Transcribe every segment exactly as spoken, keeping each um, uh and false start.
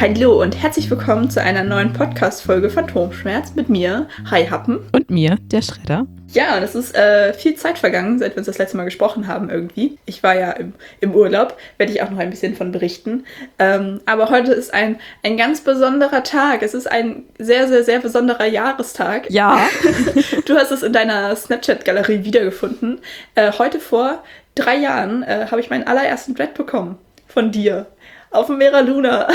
Hallo und herzlich willkommen zu einer neuen Podcast-Folge Phantomschmerz mit mir, Hi Happen. Und mir, der Schredder. Ja, und es ist äh, viel Zeit vergangen, seit wir uns das letzte Mal gesprochen haben irgendwie. Ich war ja im, im Urlaub, werde ich auch noch ein bisschen von berichten. Ähm, aber heute ist ein, ein ganz besonderer Tag. Es ist ein sehr, sehr, sehr besonderer Jahrestag. Ja. Du hast es in deiner Snapchat-Galerie wiedergefunden. Äh, heute vor drei Jahren äh, habe ich meinen allerersten Dread bekommen von dir. Auf dem Mera Luna.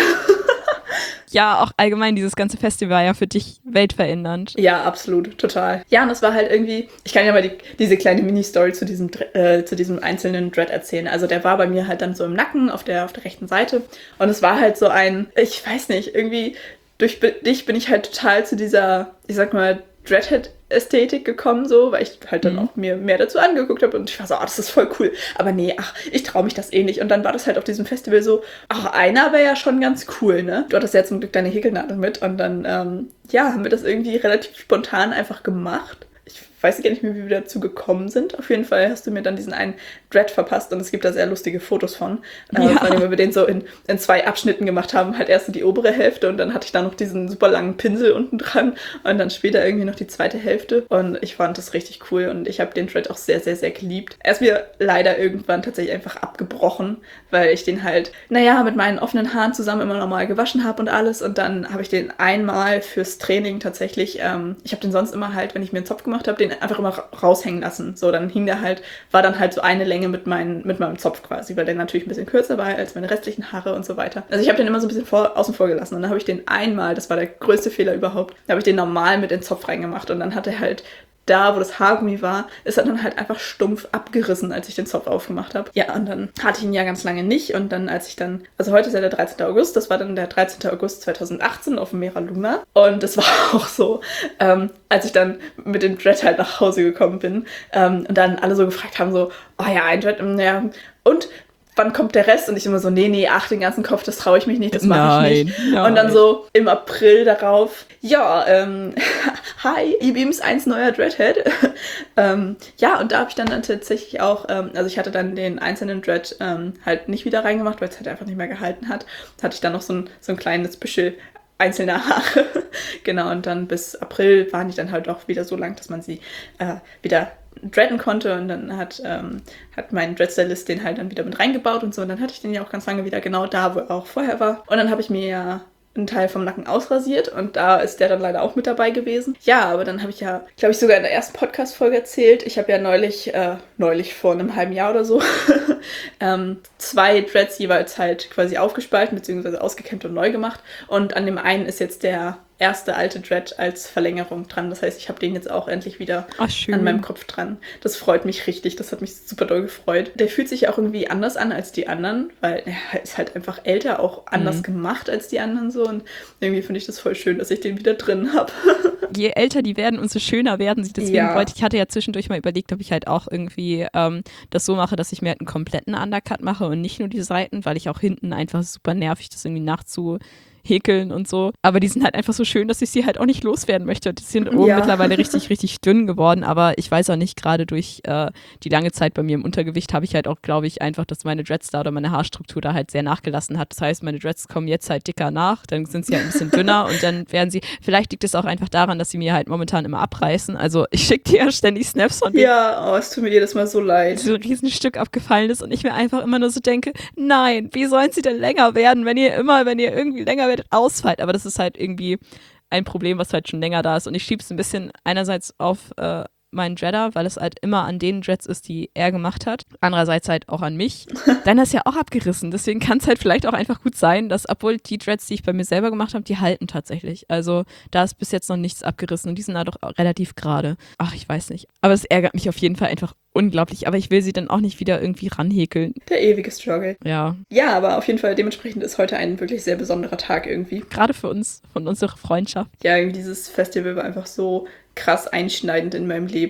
Ja, auch allgemein, dieses ganze Festival war ja für dich weltverändernd. Ja, absolut, total. Ja, und es war halt irgendwie, ich kann ja mal die, diese kleine Mini-Story zu diesem, äh, zu diesem einzelnen Dread erzählen. Also der war bei mir halt dann so im Nacken auf der, auf der rechten Seite. Und es war halt so ein, ich weiß nicht, irgendwie durch dich bin ich halt total zu dieser, ich sag mal, Dreadhead-Ästhetik gekommen, so, weil ich halt dann mhm. auch mir mehr dazu angeguckt habe und ich war so, oh, das ist voll cool. Aber nee, ach, ich traue mich das eh nicht. Und dann war das halt auf diesem Festival so, ach, einer wäre ja schon ganz cool, ne? Du hattest ja zum Glück deine Häkelnadel mit und dann, ähm, ja, haben wir das irgendwie relativ spontan einfach gemacht. Ich weiß gar nicht mehr, wie wir dazu gekommen sind. Auf jeden Fall hast du mir dann diesen einen Dread verpasst und es gibt da sehr lustige Fotos von. Äh, ja. Vor allem, weil wir den so in, in zwei Abschnitten gemacht haben. Halt erst die obere Hälfte und dann hatte ich da noch diesen super langen Pinsel unten dran und dann später irgendwie noch die zweite Hälfte. Und ich fand das richtig cool und ich habe den Dread auch sehr, sehr, sehr geliebt. Er ist mir leider irgendwann tatsächlich einfach abgebrochen, weil ich den halt, naja, mit meinen offenen Haaren zusammen immer normal gewaschen habe und alles. Und dann habe ich den einmal fürs Training tatsächlich, ähm, ich habe den sonst immer halt, wenn ich mir einen Zopf gemacht habe, den einfach immer raushängen lassen. So, dann hing der halt, war dann halt so eine Länge mit, mein, mit meinem Zopf quasi, weil der natürlich ein bisschen kürzer war als meine restlichen Haare und so weiter. Also ich habe den immer so ein bisschen vor, außen vor gelassen und dann habe ich den einmal, das war der größte Fehler überhaupt, da habe ich den normal mit in den Zopf reingemacht und dann hat er halt da, wo das Haargummi war, ist er dann halt einfach stumpf abgerissen, als ich den Zopf aufgemacht habe. Ja, und dann hatte ich ihn ja ganz lange nicht und dann, als ich dann, also heute ist ja der dreizehnte August, das war dann der dreizehnte August zweitausendachtzehn auf dem Mera Luna und das war auch so, ähm, als ich dann mit dem Dread halt nach Hause gekommen bin ähm, und dann alle so gefragt haben, so, oh ja, ein Dread, ja, und wann kommt der Rest? Und ich immer so, nee, nee, ach, den ganzen Kopf, das traue ich mich nicht, das mache ich nicht. Nein. Und dann so im April darauf, ja, ähm, hi, E-Beams, eins neuer Dreadhead. ähm, ja, und da habe ich dann, dann tatsächlich auch, ähm, also ich hatte dann den einzelnen Dread ähm, halt nicht wieder reingemacht, weil es halt einfach nicht mehr gehalten hat. Da hatte ich dann noch so ein, so ein kleines Büschel einzelne Haare. Genau, und dann bis April waren die dann halt auch wieder so lang, dass man sie äh, wieder dreaden konnte und dann hat, ähm, hat mein Dreadstylist den halt dann wieder mit reingebaut und so und dann hatte ich den ja auch ganz lange wieder genau da, wo er auch vorher war. Und dann habe ich mir ja einen Teil vom Nacken ausrasiert und da ist der dann leider auch mit dabei gewesen. Ja, aber dann habe ich ja, glaube ich, sogar in der ersten Podcast-Folge erzählt, ich habe ja neulich, äh, neulich vor einem halben Jahr oder so, ähm, zwei Dreads jeweils halt quasi aufgespalten bzw. ausgekämmt und neu gemacht und an dem einen ist jetzt der erste alte Dread als Verlängerung dran. Das heißt, ich habe den jetzt auch endlich wieder Ach, schön. An meinem Kopf dran. Das freut mich richtig. Das hat mich super doll gefreut. Der fühlt sich auch irgendwie anders an als die anderen, weil er ist halt einfach älter, auch anders mhm. gemacht als die anderen so. Und irgendwie finde ich das voll schön, dass ich den wieder drin habe. Je älter die werden, umso schöner werden sie. Deswegen ja. wollte ich, hatte ja zwischendurch mal überlegt, ob ich halt auch irgendwie ähm, das so mache, dass ich mir halt einen kompletten Undercut mache und nicht nur die Seiten, weil ich auch hinten einfach super nervig das irgendwie nachzu häkeln und so. Aber die sind halt einfach so schön, dass ich sie halt auch nicht loswerden möchte. Die sind oben ja. mittlerweile richtig, richtig dünn geworden, aber ich weiß auch nicht, gerade durch äh, die lange Zeit bei mir im Untergewicht habe ich halt auch, glaube ich, einfach, dass meine Dreads da oder meine Haarstruktur da halt sehr nachgelassen hat. Das heißt, meine Dreads kommen jetzt halt dicker nach, dann sind sie halt ein bisschen dünner und dann werden sie, vielleicht liegt es auch einfach daran, dass sie mir halt momentan immer abreißen. Also ich schicke dir ja ständig Snaps von denen. Ja, oh, es tut mir jedes Mal so leid. So ein Riesenstück abgefallen ist und ich mir einfach immer nur so denke, nein, wie sollen sie denn länger werden, wenn ihr immer, wenn ihr irgendwie länger werdet, ausfallt. Aber das ist halt irgendwie ein Problem, was halt schon länger da ist. Und ich schiebe es ein bisschen einerseits auf äh, meinen Dreader, weil es halt immer an den Dreads ist, die er gemacht hat. Andererseits halt auch an mich. Deiner ist ja auch abgerissen. Deswegen kann es halt vielleicht auch einfach gut sein, dass, obwohl die Dreads, die ich bei mir selber gemacht habe, die halten tatsächlich. Also da ist bis jetzt noch nichts abgerissen und die sind halt auch relativ gerade. Ach, ich weiß nicht. Aber es ärgert mich auf jeden Fall einfach unglaublich. Aber ich will sie dann auch nicht wieder irgendwie ranhäkeln. Der ewige Struggle. Ja. Ja, aber auf jeden Fall dementsprechend ist heute ein wirklich sehr besonderer Tag irgendwie. Gerade für uns, von unserer Freundschaft. Ja, irgendwie dieses Festival war einfach so krass einschneidend in meinem Leben.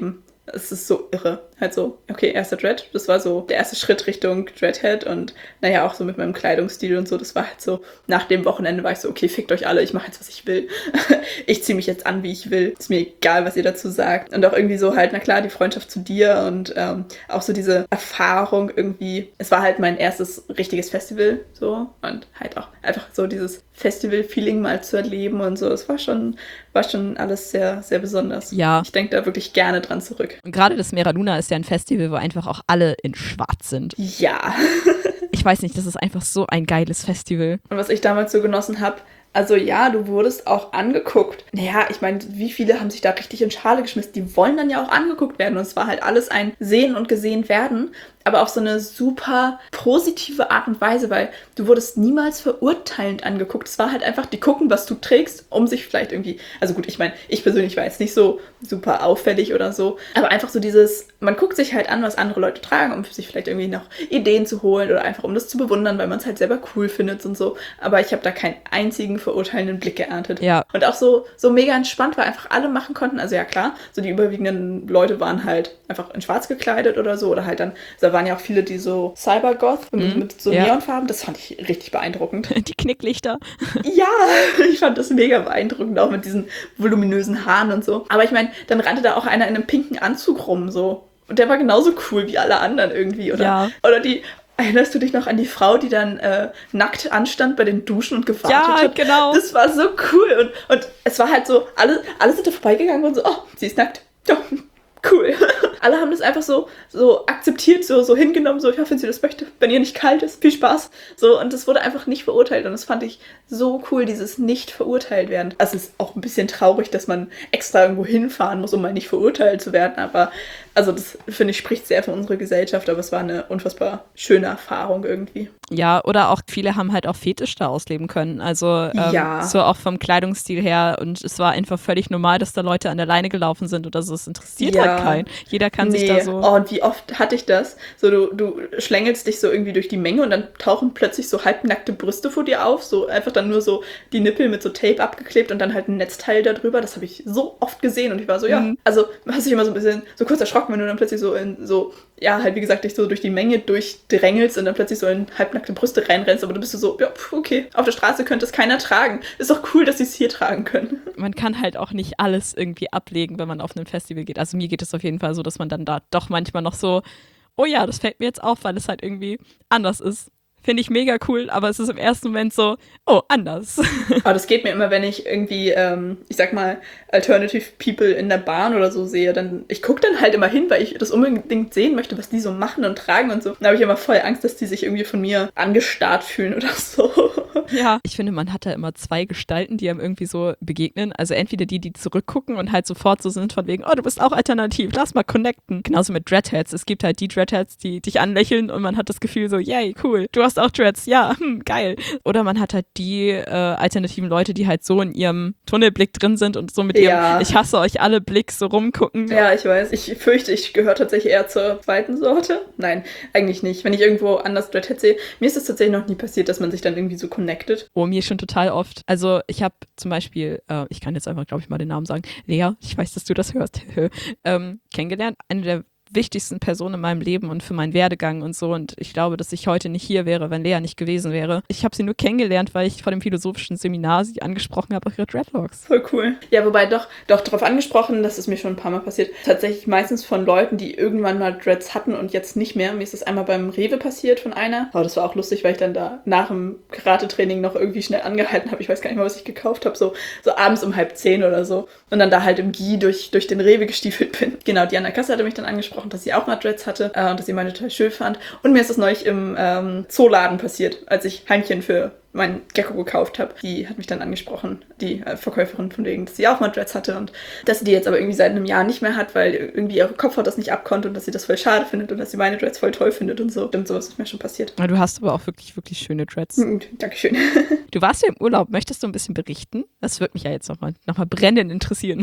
Es ist so irre. Halt so, okay, erster Dread, das war so der erste Schritt Richtung Dreadhead und naja, auch so mit meinem Kleidungsstil und so, das war halt so, nach dem Wochenende war ich so, okay, fickt euch alle, ich mache jetzt, was ich will. Ich ziehe mich jetzt an, wie ich will. Ist mir egal, was ihr dazu sagt. Und auch irgendwie so halt, na klar, die Freundschaft zu dir und ähm, auch so diese Erfahrung irgendwie. Es war halt mein erstes richtiges Festival so und halt auch einfach so dieses Festival-Feeling mal zu erleben und so. Es war schon, war schon alles sehr, sehr besonders. Ja. Ich denke da wirklich gerne dran zurück. Und gerade das Mera Luna ist ja ein Festival, wo einfach auch alle in Schwarz sind. Ja. Ich weiß nicht, das ist einfach so ein geiles Festival. Und was ich damals so genossen habe, also ja, du wurdest auch angeguckt. Naja, ich meine, wie viele haben sich da richtig in Schale geschmissen? Die wollen dann ja auch angeguckt werden. Und es war halt alles ein Sehen und Gesehen werden, aber auf so eine super positive Art und Weise, weil du wurdest niemals verurteilend angeguckt. Es war halt einfach, die gucken, was du trägst, um sich vielleicht irgendwie, also gut, ich meine, ich persönlich war jetzt nicht so super auffällig oder so, aber einfach so dieses, man guckt sich halt an, was andere Leute tragen, um sich vielleicht irgendwie noch Ideen zu holen oder einfach um das zu bewundern, weil man es halt selber cool findet und so. Aber ich habe da keinen einzigen verurteilenden Blick geerntet. Ja. Und auch so, so mega entspannt, weil einfach alle machen konnten. Also ja klar, so die überwiegenden Leute waren halt einfach in schwarz gekleidet oder so. Oder halt dann, da waren ja auch viele, die so Cybergoth mit, Mhm. mit so Ja. Neonfarben. Das fand ich richtig beeindruckend. Die Knicklichter. Ja, ich fand das mega beeindruckend, auch mit diesen voluminösen Haaren und so. Aber ich meine, dann rannte da auch einer in einem pinken Anzug rum, so. Und der war genauso cool wie alle anderen irgendwie, oder? Ja. Oder die, erinnerst du dich noch an die Frau, die dann äh, nackt anstand bei den Duschen und gewartet Ja, hat? genau. Das war so cool. Und, und es war halt so, alle, alle sind da vorbeigegangen und so, oh, sie ist nackt. Ja, cool. Alle haben das einfach so, so akzeptiert, so, so hingenommen, so, ja, wenn sie das möchte, wenn ihr nicht kalt ist, viel Spaß. So, und das wurde einfach nicht verurteilt. Und das fand ich so cool, dieses nicht verurteilt werden. Also es ist auch ein bisschen traurig, dass man extra irgendwo hinfahren muss, um mal nicht verurteilt zu werden. Aber, also das, finde ich, spricht sehr für unsere Gesellschaft. Aber es war eine unfassbar schöne Erfahrung irgendwie. Ja, oder auch viele haben halt auch Fetisch da ausleben können. Also ähm, Ja. so auch vom Kleidungsstil her. Und es war einfach völlig normal, dass da Leute an der Leine gelaufen sind oder so. Es interessiert Ja. halt keinen. Jeder kann sich Nee. da so... Oh, und wie oft hatte ich das? So, du, du schlängelst dich so irgendwie durch die Menge und dann tauchen plötzlich so halbnackte Brüste vor dir auf. So einfach dann nur so die Nippel mit so Tape abgeklebt und dann halt ein Netzteil da drüber. Das habe ich so oft gesehen und ich war so, ja. Mhm. Also, hast dich immer so ein bisschen so kurz erschrocken, wenn du dann plötzlich so in so, ja, halt wie gesagt, dich so durch die Menge durchdrängelst und dann plötzlich so in halbnackte Brüste reinrennst. Aber du bist so, ja, pf, okay, auf der Straße könnte es keiner tragen. Ist doch cool, dass sie es hier tragen können. Man kann halt auch nicht alles irgendwie ablegen, wenn man auf ein Festival geht. Also mir geht es auf jeden Fall so, dass man dann da doch manchmal noch so, oh ja, das fällt mir jetzt auf, weil es halt irgendwie anders ist. Finde ich mega cool, aber es ist im ersten Moment so, oh, anders. Aber das geht mir immer, wenn ich irgendwie, ähm, ich sag mal, Alternative People in der Bahn oder so sehe, dann, ich gucke dann halt immer hin, weil ich das unbedingt sehen möchte, was die so machen und tragen und so. Da habe ich immer voll Angst, dass die sich irgendwie von mir angestarrt fühlen oder so. Ja. Ich finde, man hat da immer zwei Gestalten, die einem irgendwie so begegnen. Also entweder die, die zurückgucken und halt sofort so sind von wegen, oh, du bist auch alternativ, lass mal connecten. Genauso mit Dreadheads. Es gibt halt die Dreadheads, die dich anlächeln und man hat das Gefühl so, yay, cool, du hast auch Dreads, ja, hm, geil. Oder man hat halt die äh, alternativen Leute, die halt so in ihrem Tunnelblick drin sind und so mit ihrem, Ja. ich hasse euch alle Blick so rumgucken. Ja, ich weiß. Ich fürchte, ich gehöre tatsächlich eher zur zweiten Sorte. Nein, eigentlich nicht. Wenn ich irgendwo anders Dreadhead sehe, mir ist es tatsächlich noch nie passiert, dass man sich dann irgendwie so connectet. Oh, mir schon total oft. Also ich habe zum Beispiel, äh, ich kann jetzt einfach, glaube ich, mal den Namen sagen, Lea, ich weiß, dass du das hörst, ähm, kennengelernt. Eine der wichtigsten Personen in meinem Leben und für meinen Werdegang und so. Und ich glaube, dass ich heute nicht hier wäre, wenn Lea nicht gewesen wäre. Ich habe sie nur kennengelernt, weil ich vor dem philosophischen Seminar sie angesprochen habe auf ihre Dreadlocks. Voll cool. Ja, wobei doch, doch darauf angesprochen, das ist mir schon ein paar Mal passiert. Tatsächlich meistens von Leuten, die irgendwann mal Dreads hatten und jetzt nicht mehr. Mir ist das einmal beim Rewe passiert von einer. Aber das war auch lustig, weil ich dann da nach dem Karate-Training noch irgendwie schnell angehalten habe. Ich weiß gar nicht mal, was ich gekauft habe. So, so abends um halb zehn oder so. Und dann da halt im Gi durch, durch den Rewe gestiefelt bin. Genau, die an der Kasse hatte mich dann angesprochen, dass sie auch mal Dreads hatte äh, und dass sie meine total schön fand. Und mir ist das neulich im ähm, Zooladen passiert, als ich Heimchen für meinen Gecko gekauft habe. Die hat mich dann angesprochen, die äh, Verkäuferin, von wegen, dass sie auch mal Dreads hatte und dass sie die jetzt aber irgendwie seit einem Jahr nicht mehr hat, weil irgendwie ihre Kopfhaut das nicht abkonnte und dass sie das voll schade findet und dass sie meine Dreads voll toll findet und so. Stimmt, sowas ist mir schon passiert. Ja, du hast aber auch wirklich, wirklich schöne Dreads. Mhm, Dankeschön. Du warst ja im Urlaub. Möchtest du ein bisschen berichten? Das würde mich ja jetzt nochmal noch mal brennend interessieren.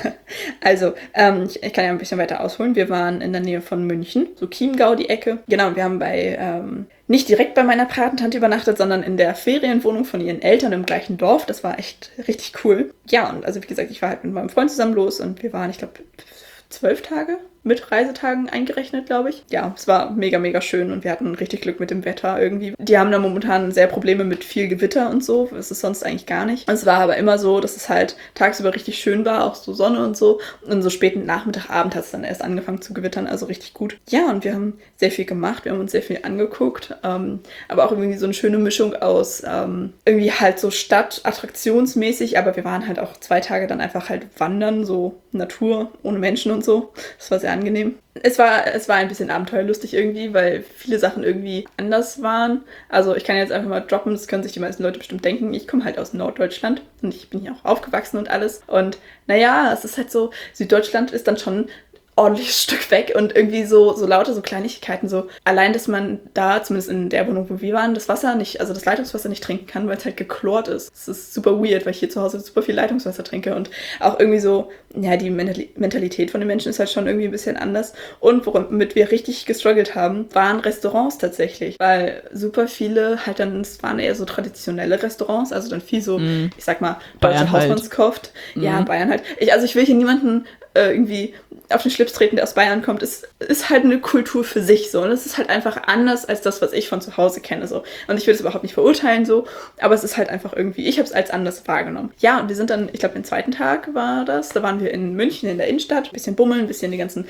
Also, ähm, ich, ich kann ja ein bisschen weiter ausholen. Wir waren in der Nähe von München, so Chiemgau die Ecke. Genau, wir haben bei, ähm, nicht direkt bei meiner Patentante übernachtet, sondern in der Ferienwohnung von ihren Eltern im gleichen Dorf. Das war echt richtig cool. Ja, und also wie gesagt, ich war halt mit meinem Freund zusammen los und wir waren, ich glaube, zwölf Tage mit Reisetagen eingerechnet, glaube ich. Ja, es war mega, mega schön und wir hatten richtig Glück mit dem Wetter irgendwie. Die haben da momentan sehr Probleme mit viel Gewitter und so. Das ist sonst eigentlich gar nicht. Es war aber immer so, dass es halt tagsüber richtig schön war, auch so Sonne und so. Und so späten Nachmittag, Abend hat es dann erst angefangen zu gewittern, also richtig gut. Ja, und wir haben sehr viel gemacht, wir haben uns sehr viel angeguckt. Ähm, aber auch irgendwie so eine schöne Mischung aus ähm, irgendwie halt so Stadt, attraktionsmäßig, aber wir waren halt auch zwei Tage dann einfach halt wandern, so Natur, ohne Menschen und so. Das war sehr angenehm. Es war, es war ein bisschen abenteuerlustig irgendwie, weil viele Sachen irgendwie anders waren. Also ich kann jetzt einfach mal droppen, das können sich die meisten Leute bestimmt denken. Ich komme halt aus Norddeutschland und ich bin hier auch aufgewachsen und alles. Und naja, es ist halt so, Süddeutschland ist dann schon ordentliches Stück weg und irgendwie so, so lauter so Kleinigkeiten, so allein, dass man da, zumindest in der Wohnung, wo wir waren, das Wasser nicht, also das Leitungswasser nicht trinken kann, weil es halt geklort ist. Das ist super weird, weil ich hier zu Hause super viel Leitungswasser trinke und auch irgendwie so, ja, die Mentalität von den Menschen ist halt schon irgendwie ein bisschen anders. Und womit wir richtig gestruggelt haben, waren Restaurants tatsächlich, weil super viele halt dann, es waren eher so traditionelle Restaurants, also dann viel so, mm. ich sag mal, deutsche Hausmannskost. Halt. Ja, mm. Bayern halt. Ich, also ich will hier niemanden äh, irgendwie auf den Schlips treten, der aus Bayern kommt, ist, ist halt eine Kultur für sich so. Und es ist halt einfach anders als das, was ich von zu Hause kenne. So. Und ich will es überhaupt nicht verurteilen, so, aber es ist halt einfach irgendwie, ich habe es als anders wahrgenommen. Ja, und wir sind dann, ich glaube, den zweiten Tag war das, da waren wir in München in der Innenstadt, ein bisschen bummeln, ein bisschen die ganzen,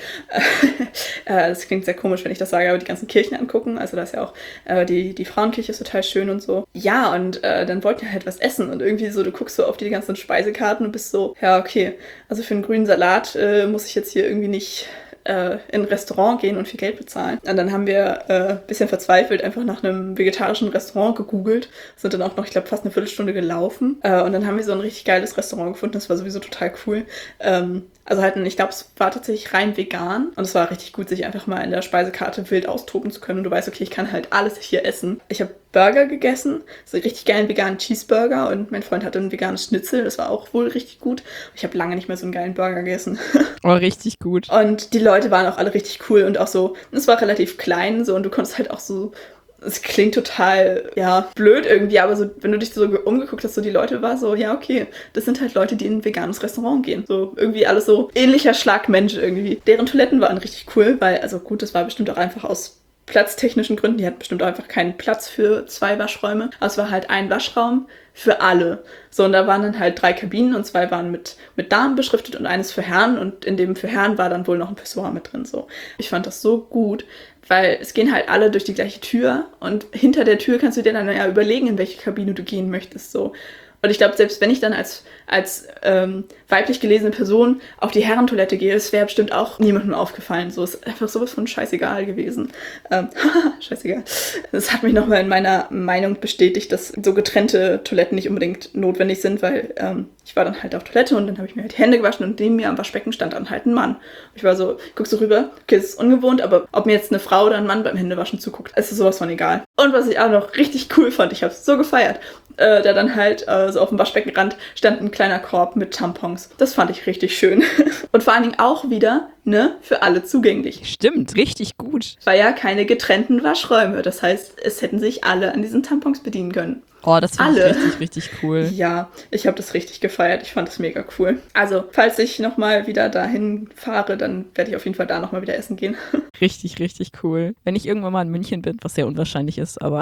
äh, das klingt sehr komisch, wenn ich das sage, aber die ganzen Kirchen angucken. Also da ist ja auch, äh, die, die Frauenkirche ist total schön und so. Ja, und äh, dann wollten wir halt was essen und irgendwie so, du guckst so auf die ganzen Speisekarten und bist so, ja, okay, also für einen grünen Salat äh, muss ich jetzt hier irgendwie nicht äh, in ein Restaurant gehen und viel Geld bezahlen. Und dann haben wir ein äh, bisschen verzweifelt einfach nach einem vegetarischen Restaurant gegoogelt, sind dann auch noch, ich glaube, fast eine Viertelstunde gelaufen. Äh, und dann haben wir so ein richtig geiles Restaurant gefunden, das war sowieso total cool. Ähm, also halt, ich glaube, es war tatsächlich rein vegan und es war richtig gut, sich einfach mal in der Speisekarte wild austoben zu können und du weißt, okay, ich kann halt alles hier essen. Ich habe Burger gegessen, so einen richtig geilen veganen Cheeseburger und mein Freund hatte ein veganes Schnitzel, das war auch wohl richtig gut. Ich habe lange nicht mehr so einen geilen Burger gegessen. Oh, richtig gut. Und die Leute waren auch alle richtig cool und auch so, es war relativ klein so und du konntest halt auch so, es klingt total, ja, blöd irgendwie, aber so, wenn du dich so umgeguckt hast, so die Leute war so, ja, okay, das sind halt Leute, die in ein veganes Restaurant gehen. So irgendwie alles so ähnlicher Schlag Mensch irgendwie. Deren Toiletten waren richtig cool, weil, also gut, das war bestimmt auch einfach aus platztechnischen Gründen, die hatten bestimmt auch einfach keinen Platz für zwei Waschräume. Aber es war halt ein Waschraum für alle. So, und da waren dann halt drei Kabinen und zwei waren mit, mit Damen beschriftet und eines für Herren und in dem für Herren war dann wohl noch ein Pissoir mit drin. So. Ich fand das so gut, weil es gehen halt alle durch die gleiche Tür und hinter der Tür kannst du dir dann ja überlegen, in welche Kabine du gehen möchtest. So. Und ich glaube, selbst wenn ich dann als, als ähm, weiblich gelesene Person auf die Herrentoilette gehe, das wäre bestimmt auch niemandem aufgefallen. So ist einfach sowas von scheißegal gewesen. Ähm, scheißegal. Das hat mich nochmal in meiner Meinung bestätigt, dass so getrennte Toiletten nicht unbedingt notwendig sind, weil ähm, ich war dann halt auf Toilette und dann habe ich mir halt die Hände gewaschen und neben mir am Waschbecken stand dann halt ein Mann. Ich war so, guck so rüber, okay, das ist ungewohnt, aber ob mir jetzt eine Frau oder ein Mann beim Händewaschen zuguckt, ist sowas von egal. Und was ich auch noch richtig cool fand, ich habe es so gefeiert, äh, da dann halt äh, so auf dem Waschbeckenrand stand ein kleiner Korb mit Tampons. Das fand ich richtig schön. Und vor allen Dingen auch wieder, ne, für alle zugänglich. Stimmt, richtig gut. War ja keine getrennten Waschräume. Das heißt, es hätten sich alle an diesen Tampons bedienen können. Oh, das finde ich richtig, richtig cool. Ja, ich habe das richtig gefeiert. Ich fand das mega cool. Also, falls ich nochmal wieder dahin fahre, dann werde ich auf jeden Fall da nochmal wieder essen gehen. Richtig, richtig cool. Wenn ich irgendwann mal in München bin, was sehr unwahrscheinlich ist, aber...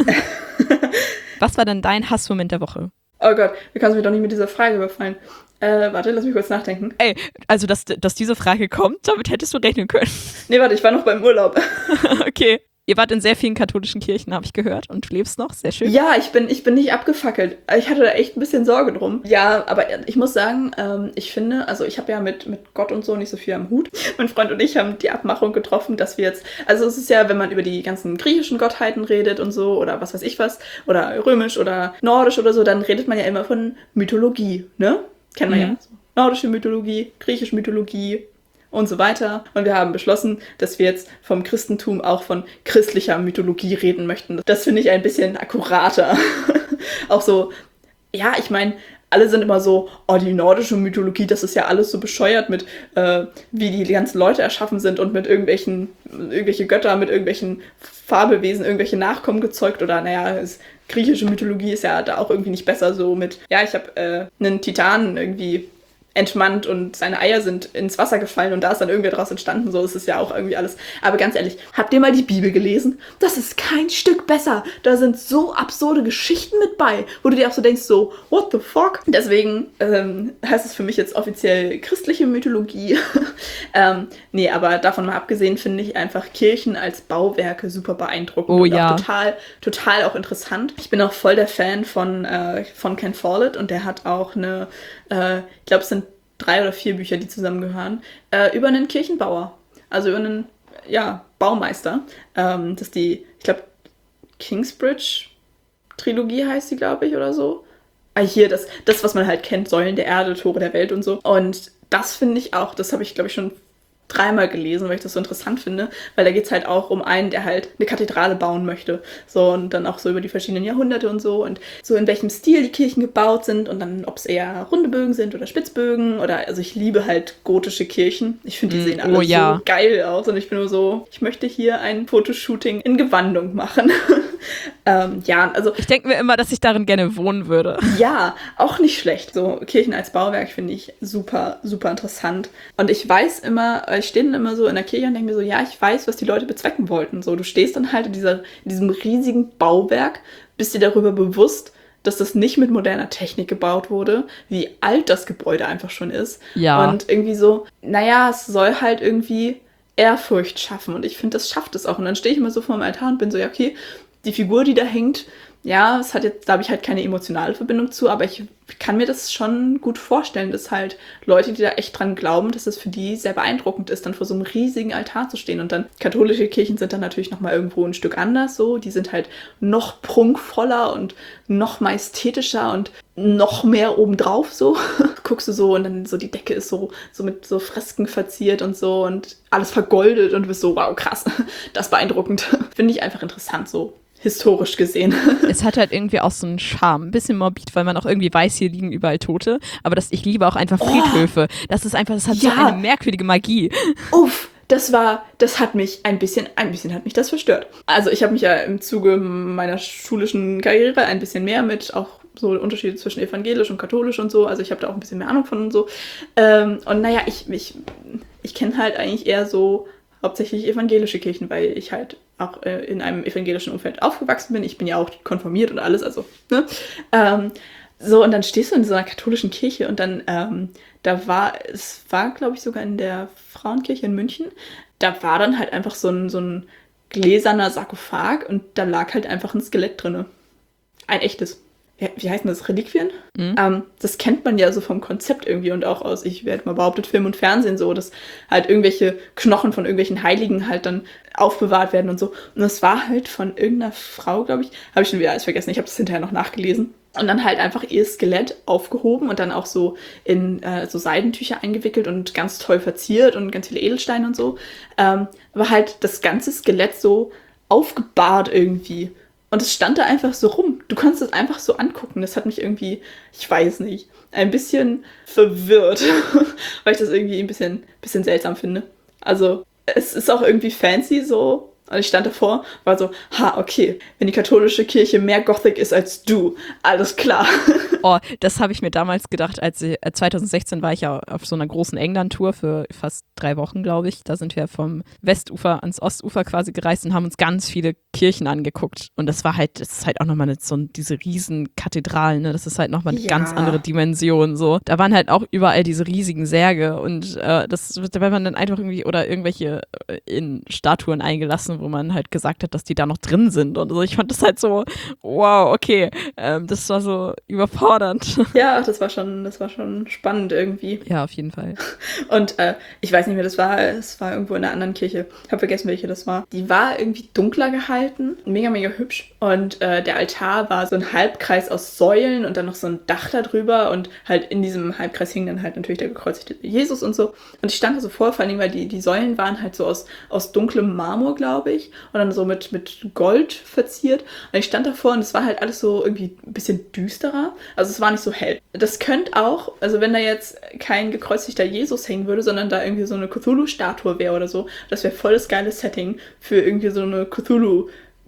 Was war denn dein Hassmoment der Woche? Oh Gott, du kannst mich doch nicht mit dieser Frage überfallen. Äh, warte, lass mich kurz nachdenken. Ey, also, dass, dass diese Frage kommt, damit hättest du rechnen können. Nee, warte, ich war noch beim Urlaub. Okay. Ihr wart in sehr vielen katholischen Kirchen, habe ich gehört, und du lebst noch, sehr schön. Ja, ich bin, ich bin nicht abgefackelt. Ich hatte da echt ein bisschen Sorge drum. Ja, aber ich muss sagen, ähm, ich finde, also ich habe ja mit, mit Gott und so nicht so viel am Hut. Mein Freund und ich haben die Abmachung getroffen, dass wir jetzt, also es ist ja, wenn man über die ganzen griechischen Gottheiten redet und so, oder was weiß ich was, oder römisch oder nordisch oder so, dann redet man ja immer von Mythologie, ne? Kennt man mhm. ja. Nordische Mythologie, griechische Mythologie, und so weiter. Und wir haben beschlossen, dass wir jetzt vom Christentum auch von christlicher Mythologie reden möchten. Das finde ich ein bisschen akkurater. Auch so, ja, ich meine, alle sind immer so, oh, die nordische Mythologie, das ist ja alles so bescheuert mit, äh, wie die ganzen Leute erschaffen sind und mit irgendwelchen, irgendwelche Götter, mit irgendwelchen Fabelwesen, irgendwelche Nachkommen gezeugt oder, naja, es, griechische Mythologie ist ja da auch irgendwie nicht besser so mit, ja, ich habe äh, einen Titanen irgendwie entmannt und seine Eier sind ins Wasser gefallen und da ist dann irgendwer draus entstanden. So ist es ja auch irgendwie alles. Aber ganz ehrlich, habt ihr mal die Bibel gelesen? Das ist kein Stück besser. Da sind so absurde Geschichten mit bei, wo du dir auch so denkst, so, what the fuck? Deswegen ähm, heißt es für mich jetzt offiziell christliche Mythologie. ähm, nee, aber davon mal abgesehen finde ich einfach Kirchen als Bauwerke super beeindruckend Oh und ja. auch total, total auch interessant. Ich bin auch voll der Fan von, äh, von Ken Follett und der hat auch eine, äh, ich glaube, es sind drei oder vier Bücher, die zusammengehören, äh, über einen Kirchenbauer. Also über einen, ja, Baumeister. Ähm, das ist die, ich glaube, Kingsbridge-Trilogie heißt sie, glaube ich, oder so. Ah, hier, das, das, was man halt kennt, Säulen der Erde, Tore der Welt und so. Und das finde ich auch, das habe ich, glaube ich, schon dreimal gelesen, weil ich das so interessant finde, weil da geht es halt auch um einen, der halt eine Kathedrale bauen möchte. So, und dann auch so über die verschiedenen Jahrhunderte und so und so in welchem Stil die Kirchen gebaut sind und dann, ob es eher runde Bögen sind oder Spitzbögen oder, also ich liebe halt gotische Kirchen. Ich finde, die Mm, sehen alle oh ja. so geil aus und ich bin nur so, ich möchte hier ein Fotoshooting in Gewandung machen. ähm, ja, also Ich denke mir immer, dass ich darin gerne wohnen würde. ja, auch nicht schlecht. So Kirchen als Bauwerk finde ich super, super interessant. Und ich weiß immer, ich stehe dann immer so in der Kirche und denke mir so, ja, ich weiß, was die Leute bezwecken wollten. So, du stehst dann halt in, dieser, in diesem riesigen Bauwerk, bist dir darüber bewusst, dass das nicht mit moderner Technik gebaut wurde, wie alt das Gebäude einfach schon ist. Ja. Und irgendwie so, naja, es soll halt irgendwie Ehrfurcht schaffen. Und ich finde, das schafft es auch. Und dann stehe ich immer so vor dem Altar und bin so, ja, okay, die Figur, die da hängt, ja, es hat jetzt, da habe ich halt keine emotionale Verbindung zu, aber ich kann mir das schon gut vorstellen, dass halt Leute, die da echt dran glauben, dass es für die sehr beeindruckend ist, dann vor so einem riesigen Altar zu stehen. Und dann katholische Kirchen sind dann natürlich nochmal irgendwo ein Stück anders so. Die sind halt noch prunkvoller und noch majestätischer und noch mehr obendrauf so. Guckst du so und dann so die Decke ist so, so mit so Fresken verziert und so und alles vergoldet und du bist so, wow, krass, das ist beeindruckend. Finde ich einfach interessant so. Historisch gesehen. Es hat halt irgendwie auch so einen Charme. Ein bisschen morbid, weil man auch irgendwie weiß, hier liegen überall Tote. Aber das, ich liebe auch einfach Friedhöfe. Oh, das ist einfach, das hat ja so eine merkwürdige Magie. Uff, das war, das hat mich ein bisschen, ein bisschen hat mich das verstört. Also ich habe mich ja im Zuge meiner schulischen Karriere ein bisschen mehr mit auch so Unterschiede zwischen evangelisch und katholisch und so. Also ich habe da auch ein bisschen mehr Ahnung von und so. Ähm, und naja, ich, ich, ich kenne halt eigentlich eher so hauptsächlich evangelische Kirchen, weil ich halt auch äh, in einem evangelischen Umfeld aufgewachsen bin. Ich bin ja auch konfirmiert und alles, also, ne? Ähm, so, und dann stehst du in so einer katholischen Kirche und dann, ähm, da war, es war, glaube ich, sogar in der Frauenkirche in München, da war dann halt einfach so ein, so ein gläserner Sarkophag und da lag halt einfach ein Skelett drinne. Ein echtes. Wie heißt denn das? Reliquien? Mhm. Ähm, das kennt man ja so vom Konzept irgendwie und auch aus, ich werde mal behauptet, Film und Fernsehen so, dass halt irgendwelche Knochen von irgendwelchen Heiligen halt dann aufbewahrt werden und so. Und das war halt von irgendeiner Frau, glaube ich, habe ich schon wieder alles vergessen, ich habe das hinterher noch nachgelesen. Und dann halt einfach ihr Skelett aufgehoben und dann auch so in äh, so Seidentücher eingewickelt und ganz toll verziert und ganz viele Edelsteine und so. Ähm, aber halt das ganze Skelett so aufgebahrt irgendwie. Und es stand da einfach so rum. Du konntest es einfach so angucken. Das hat mich irgendwie, ich weiß nicht, ein bisschen verwirrt, weil ich das irgendwie ein bisschen, bisschen seltsam finde. Also es ist auch irgendwie fancy so. Und ich stand davor, war so, ha, okay, wenn die katholische Kirche mehr Gothic ist als du, alles klar. Oh, das habe ich mir damals gedacht, als ich, äh, zwanzig sechzehn war ich ja auf so einer großen England-Tour für fast drei Wochen, glaube ich. Da sind wir vom Westufer ans Ostufer quasi gereist und haben uns ganz viele Kirchen angeguckt. Und das war halt, das ist halt auch nochmal so diese riesen Kathedralen, ne? Das ist halt nochmal eine ja. ganz andere Dimension, so. Da waren halt auch überall diese riesigen Särge und äh, das, da war man dann einfach irgendwie, oder irgendwelche äh, in Statuen eingelassen, wo man halt gesagt hat, dass die da noch drin sind und so. Ich fand das halt so, wow, okay, ähm, das war so überfordernd. Ja, das war schon, das war schon spannend irgendwie. Ja, auf jeden Fall. Und äh, ich weiß nicht mehr, das war, es war irgendwo in einer anderen Kirche. Ich habe vergessen, welche das war. Die war irgendwie dunkler gehalten, mega, mega hübsch. Und äh, der Altar war so ein Halbkreis aus Säulen und dann noch so ein Dach da drüber und halt in diesem Halbkreis hing dann halt natürlich der gekreuzigte Jesus und so. Und ich stand da so vor, vor allem, weil die, die Säulen waren halt so aus, aus dunklem Marmor, glaube ich. Und dann so mit, mit Gold verziert. Und ich stand davor und es war halt alles so irgendwie ein bisschen düsterer. Also es war nicht so hell. Das könnte auch, also wenn da jetzt kein gekreuzigter Jesus hängen würde, sondern da irgendwie so eine Cthulhu-Statue wäre oder so, das wäre voll das geile Setting für irgendwie so eine Cthulhu-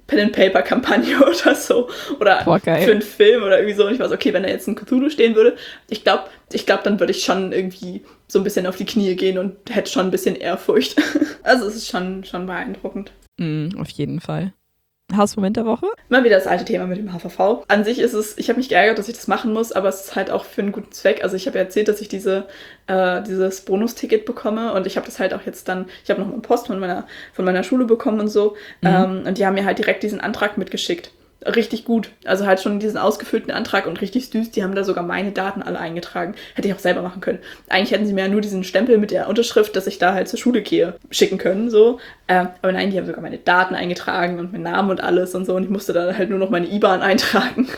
Pen-and-Paper-Kampagne oder so. Oder Boah, geil. für einen Film oder irgendwie so. Und ich war so, okay, wenn da jetzt ein Cthulhu stehen würde, ich glaube, ich glaube, dann würde ich schon irgendwie so ein bisschen auf die Knie gehen und hätte schon ein bisschen Ehrfurcht. Also es ist schon, schon beeindruckend. Mm, auf jeden Fall. Hausmoment der Woche? Immer wieder das alte Thema mit dem H V V. An sich ist es, ich habe mich geärgert, dass ich das machen muss, aber es ist halt auch für einen guten Zweck. Also ich habe ja erzählt, dass ich diese, äh, dieses Bonusticket bekomme und ich habe das halt auch jetzt dann, ich habe noch eine Post von meiner, von meiner Schule bekommen und so. Mhm. Ähm, und die haben mir halt direkt diesen Antrag mitgeschickt. Richtig gut. Also halt schon diesen ausgefüllten Antrag und richtig süß. Die haben da sogar meine Daten alle eingetragen. Hätte ich auch selber machen können. Eigentlich hätten sie mir ja nur diesen Stempel mit der Unterschrift, dass ich da halt zur Schule gehe, schicken können. So. Ähm, aber nein, die haben sogar meine Daten eingetragen und meinen Namen und alles und so. Und ich musste dann halt nur noch meine I B A N eintragen.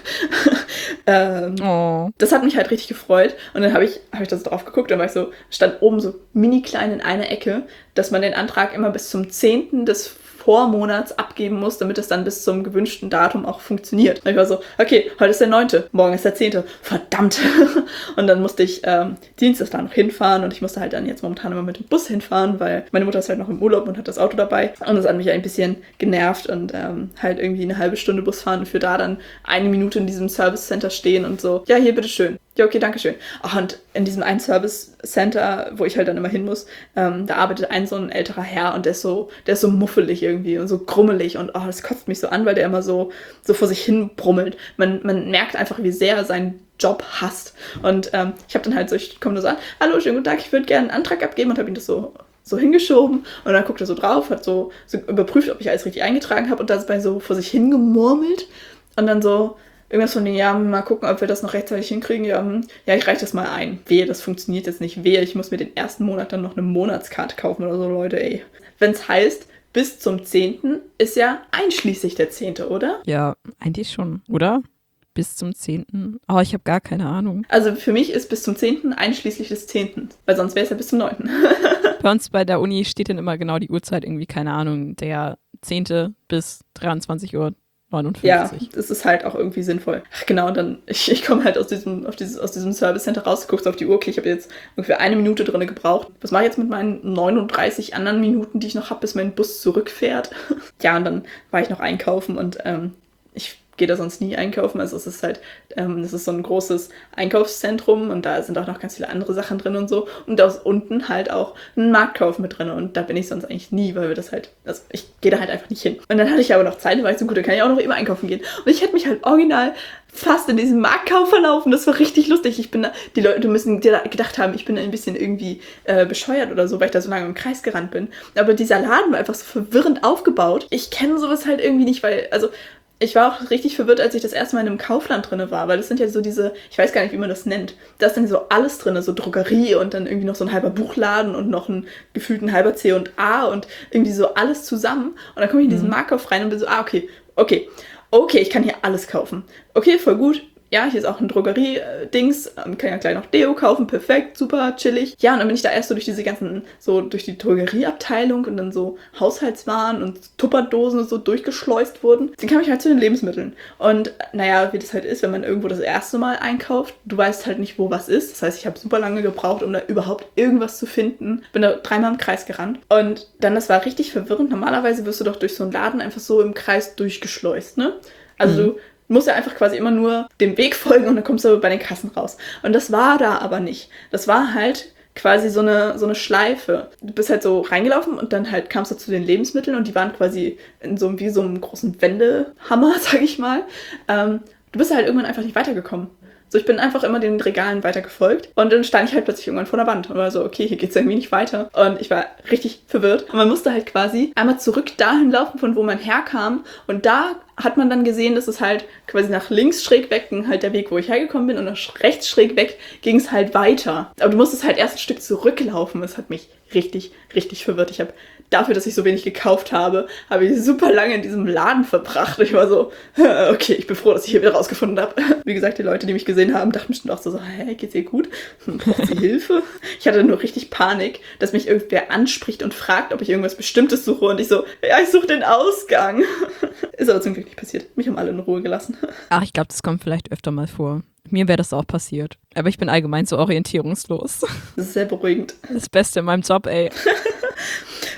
ähm, oh. Das hat mich halt richtig gefreut. Und dann habe ich, hab ich da so drauf geguckt. Dann war ich so, stand oben so mini klein in einer Ecke, dass man den Antrag immer bis zum zehnten des Vormonats abgeben muss, damit es dann bis zum gewünschten Datum auch funktioniert. Und ich war so, okay, heute ist der neunte, morgen ist der zehnte, verdammt. Und dann musste ich ähm, Dienstag da noch hinfahren und ich musste halt dann jetzt momentan immer mit dem Bus hinfahren, weil meine Mutter ist halt noch im Urlaub und hat das Auto dabei. Und das hat mich ein bisschen genervt und ähm, halt irgendwie eine halbe Stunde Bus fahren und für da dann eine Minute in diesem Service Center stehen und so, ja, hier, bitteschön. Ja, okay, danke schön. Ach, und in diesem einen Service Center, wo ich halt dann immer hin muss, ähm, da arbeitet ein so ein älterer Herr und der ist so, der ist so muffelig irgendwie und so grummelig und oh, das kotzt mich so an, weil der immer so, so vor sich hin brummelt. Man, man merkt einfach, wie sehr er seinen Job hasst. Und ähm, ich habe dann halt so, ich komme nur so an, hallo, schönen guten Tag, ich würde gerne einen Antrag abgeben und habe ihm das so so hingeschoben und dann guckt er so drauf, hat so, so überprüft, ob ich alles richtig eingetragen habe und da ist bei so vor sich hingemurmelt und dann so irgendwas von den, ja, mal gucken, ob wir das noch rechtzeitig hinkriegen. Ja, ja, ich reiche das mal ein. Wehe, das funktioniert jetzt nicht. Wehe, ich muss mir den ersten Monat dann noch eine Monatskarte kaufen oder so, Leute, ey. Wenn es heißt, bis zum zehnten ist ja einschließlich der zehnte, oder? Ja, eigentlich schon, oder? Bis zum zehnten Oh, ich habe gar keine Ahnung. Also für mich ist bis zum zehnten einschließlich des zehnten Weil sonst wäre es ja bis zum neunten Bei uns bei der Uni steht dann immer genau die Uhrzeit, irgendwie, keine Ahnung, der zehnte bis dreiundzwanzig Uhr neunundfünfzig Ja, das ist halt auch irgendwie sinnvoll. Ach genau, und dann, ich, ich komme halt aus diesem, auf dieses, aus diesem Service Center raus, guckst auf die Uhr, okay, ich habe jetzt ungefähr eine Minute drin gebraucht. Was mache ich jetzt mit meinen neununddreißig anderen Minuten, die ich noch habe, bis mein Bus zurückfährt? Ja, und dann war ich noch einkaufen und ähm, ich gehe da sonst nie einkaufen. Also es ist halt, ähm, das ist so ein großes Einkaufszentrum und da sind auch noch ganz viele andere Sachen drin und so. Und da ist unten halt auch ein Marktkauf mit drin und da bin ich sonst eigentlich nie, weil wir das halt, also ich gehe da halt einfach nicht hin. Und dann hatte ich aber noch Zeit, da war ich so, gut, dann kann ich auch noch immer einkaufen gehen. Und ich hätte mich halt original fast in diesem Marktkauf verlaufen. Das war richtig lustig. Ich bin da, die Leute müssen gedacht haben, ich bin ein bisschen irgendwie äh, bescheuert oder so, weil ich da so lange im Kreis gerannt bin. Aber dieser Laden war einfach so verwirrend aufgebaut. Ich kenne sowas halt irgendwie nicht, weil, also ich war auch richtig verwirrt, als ich das erste Mal in einem Kaufland drin war, weil das sind ja so diese, ich weiß gar nicht, wie man das nennt, da ist dann so alles drin, so Drogerie und dann irgendwie noch so ein halber Buchladen und noch ein gefühlten halber C und A und irgendwie so alles zusammen. Und dann komme ich in diesen mhm. Marktkauf rein und bin so, ah, okay, okay, okay, ich kann hier alles kaufen. Okay, voll gut. Ja, hier ist auch ein Drogerie-Dings, kann ja gleich noch Deo kaufen, perfekt, super, chillig. Ja, und dann bin ich da erst so durch diese ganzen, so durch die Drogerieabteilung und dann so Haushaltswaren und Tupperdosen und so durchgeschleust wurden. Dann kam ich halt zu den Lebensmitteln. Und naja, wie das halt ist, wenn man irgendwo das erste Mal einkauft, du weißt halt nicht, wo was ist. Das heißt, ich habe super lange gebraucht, um da überhaupt irgendwas zu finden. Bin da dreimal im Kreis gerannt. Und dann, das war richtig verwirrend. Normalerweise wirst du doch durch so einen Laden einfach so im Kreis durchgeschleust, ne? Also mhm. du musst ja einfach quasi immer nur dem Weg folgen und dann kommst du bei den Kassen raus. Und das war da aber nicht. Das war halt quasi so eine, so eine Schleife. Du bist halt so reingelaufen und dann halt kamst du zu den Lebensmitteln und die waren quasi in so, wie so einem großen Wendehammer, sag ich mal. Ähm, du bist halt irgendwann einfach nicht weitergekommen. So, ich bin einfach immer den Regalen weiter gefolgt und dann stand ich halt plötzlich irgendwann vor der Wand und war so, okay, hier geht's irgendwie nicht weiter. Und ich war richtig verwirrt. Und man musste halt quasi einmal zurück dahin laufen, von wo man herkam. Und da hat man dann gesehen, dass es halt quasi nach links schräg weg ging, halt der Weg, wo ich hergekommen bin, und nach rechts schräg weg ging es halt weiter. Aber du musstest halt erst ein Stück zurücklaufen. Das hat mich richtig, richtig verwirrt. Ich habe dafür, dass ich so wenig gekauft habe, habe ich super lange in diesem Laden verbracht. Ich war so, okay, ich bin froh, dass ich hier wieder rausgefunden habe. Wie gesagt, die Leute, die mich gesehen haben, dachten bestimmt auch so, so hä, geht's ihr gut? Braucht sie Hilfe? Ich hatte nur richtig Panik, dass mich irgendwer anspricht und fragt, ob ich irgendwas Bestimmtes suche. Und ich so, ja, ich suche den Ausgang. Ist aber zum Glück nicht passiert. Mich haben alle in Ruhe gelassen. Ach, ich glaube, das kommt vielleicht öfter mal vor. Mir wäre das auch passiert. Aber ich bin allgemein so orientierungslos. Das ist sehr beruhigend. Das Beste in meinem Job, ey.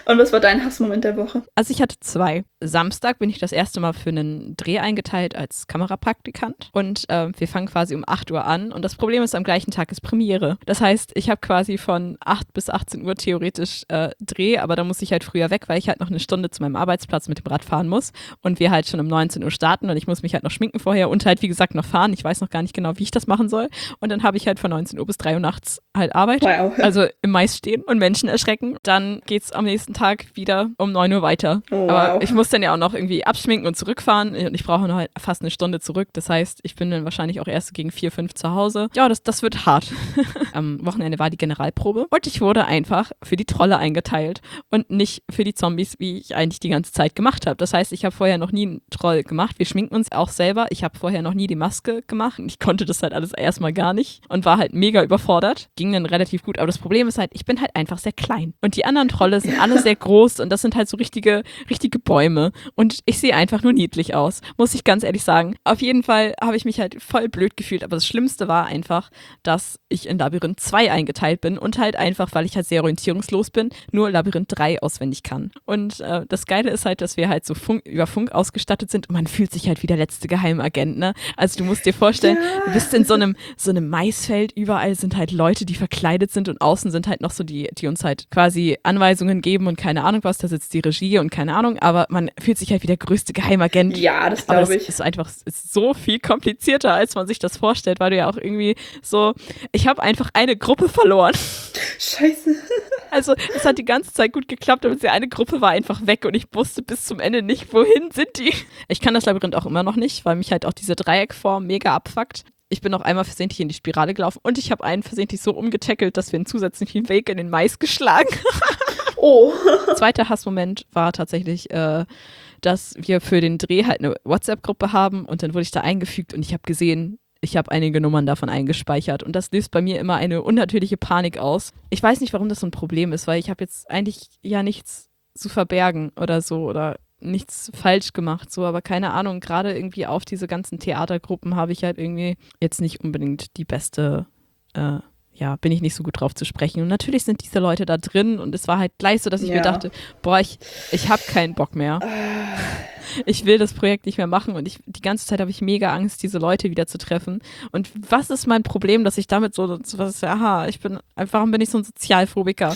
Und was war dein Hassmoment der Woche? Also ich hatte zwei. Samstag bin ich das erste Mal für einen Dreh eingeteilt als Kamerapraktikant und äh, wir fangen quasi um acht Uhr an und das Problem ist, am gleichen Tag ist Premiere. Das heißt, ich habe quasi von acht bis achtzehn Uhr theoretisch äh, Dreh, aber da muss ich halt früher weg, weil ich halt noch eine Stunde zu meinem Arbeitsplatz mit dem Rad fahren muss und wir halt schon um neunzehn Uhr starten und ich muss mich halt noch schminken vorher und halt wie gesagt noch fahren. Ich weiß noch gar nicht genau, wie ich das machen soll und dann habe ich halt von neunzehn Uhr bis drei Uhr nachts halt Arbeit. Wow. Also im Mais stehen und Menschen erschrecken. Dann geht's am nächsten Tag wieder um neun Uhr weiter. Oh, aber wow. ich muss dann ja auch noch irgendwie abschminken und zurückfahren und ich brauche noch halt fast eine Stunde zurück. Das heißt, ich bin dann wahrscheinlich auch erst gegen vier, fünf zu Hause. Ja, das, das wird hart. Am Wochenende war die Generalprobe und ich wurde einfach für die Trolle eingeteilt und nicht für die Zombies, wie ich eigentlich die ganze Zeit gemacht habe. Das heißt, ich habe vorher noch nie einen Troll gemacht. Wir schminken uns auch selber. Ich habe vorher noch nie die Maske gemacht. Ich konnte das halt alles erstmal gar nicht und war halt mega überfordert. Ging dann relativ gut, aber das Problem ist halt, ich bin halt einfach sehr klein und die anderen Trolle sind alle sehr groß und das sind halt so richtige, richtige Bäume und ich sehe einfach nur niedlich aus, muss ich ganz ehrlich sagen. Auf jeden Fall habe ich mich halt voll blöd gefühlt, aber das Schlimmste war einfach, dass ich in Labyrinth zwei eingeteilt bin und halt einfach, weil ich halt sehr orientierungslos bin, nur Labyrinth drei auswendig kann. Und äh, das Geile ist halt, dass wir halt so Funk, über Funk ausgestattet sind und man fühlt sich halt wie der letzte Geheimagent, ne? Also du musst dir vorstellen, ja. du bist in so einem, so einem Maisfeld, überall sind halt Leute, die verkleidet sind und außen sind halt noch so die, die uns halt quasi Anweisungen geben und keine Ahnung was, da sitzt die Regie und keine Ahnung, aber man fühlt sich halt wie der größte Geheimagent. Ja, das glaube ich. Das ist einfach ist so viel komplizierter, als man sich das vorstellt, weil du ja auch irgendwie so, ich habe einfach eine Gruppe verloren. Scheiße. Also es hat die ganze Zeit gut geklappt, aber die eine Gruppe war einfach weg und ich wusste bis zum Ende nicht, wohin sind die. Ich kann das Labyrinth auch immer noch nicht, weil mich halt auch diese Dreieckform mega abfuckt. Ich bin auch einmal versehentlich in die Spirale gelaufen und ich habe einen versehentlich so umgetackelt, dass wir einen zusätzlichen Weg in den Mais geschlagen haben. Oh. Zweiter Hassmoment war tatsächlich, äh, dass wir für den Dreh halt eine WhatsApp-Gruppe haben und dann wurde ich da eingefügt und ich habe gesehen, ich habe einige Nummern davon eingespeichert und das löst bei mir immer eine unnatürliche Panik aus. Ich weiß nicht, warum das so ein Problem ist, weil ich habe jetzt eigentlich ja nichts zu verbergen oder so oder nichts falsch gemacht, so, aber keine Ahnung, gerade irgendwie auf diese ganzen Theatergruppen habe ich halt irgendwie jetzt nicht unbedingt die beste, äh, ja, bin ich nicht so gut drauf zu sprechen. Und natürlich sind diese Leute da drin und es war halt gleich so, dass ich ja. mir dachte, boah, ich, ich habe keinen Bock mehr. Ich will das Projekt nicht mehr machen und ich, die ganze Zeit habe ich mega Angst, diese Leute wieder zu treffen. Und was ist mein Problem, dass ich damit so, was, aha, ich bin, warum bin ich so ein Sozialphobiker?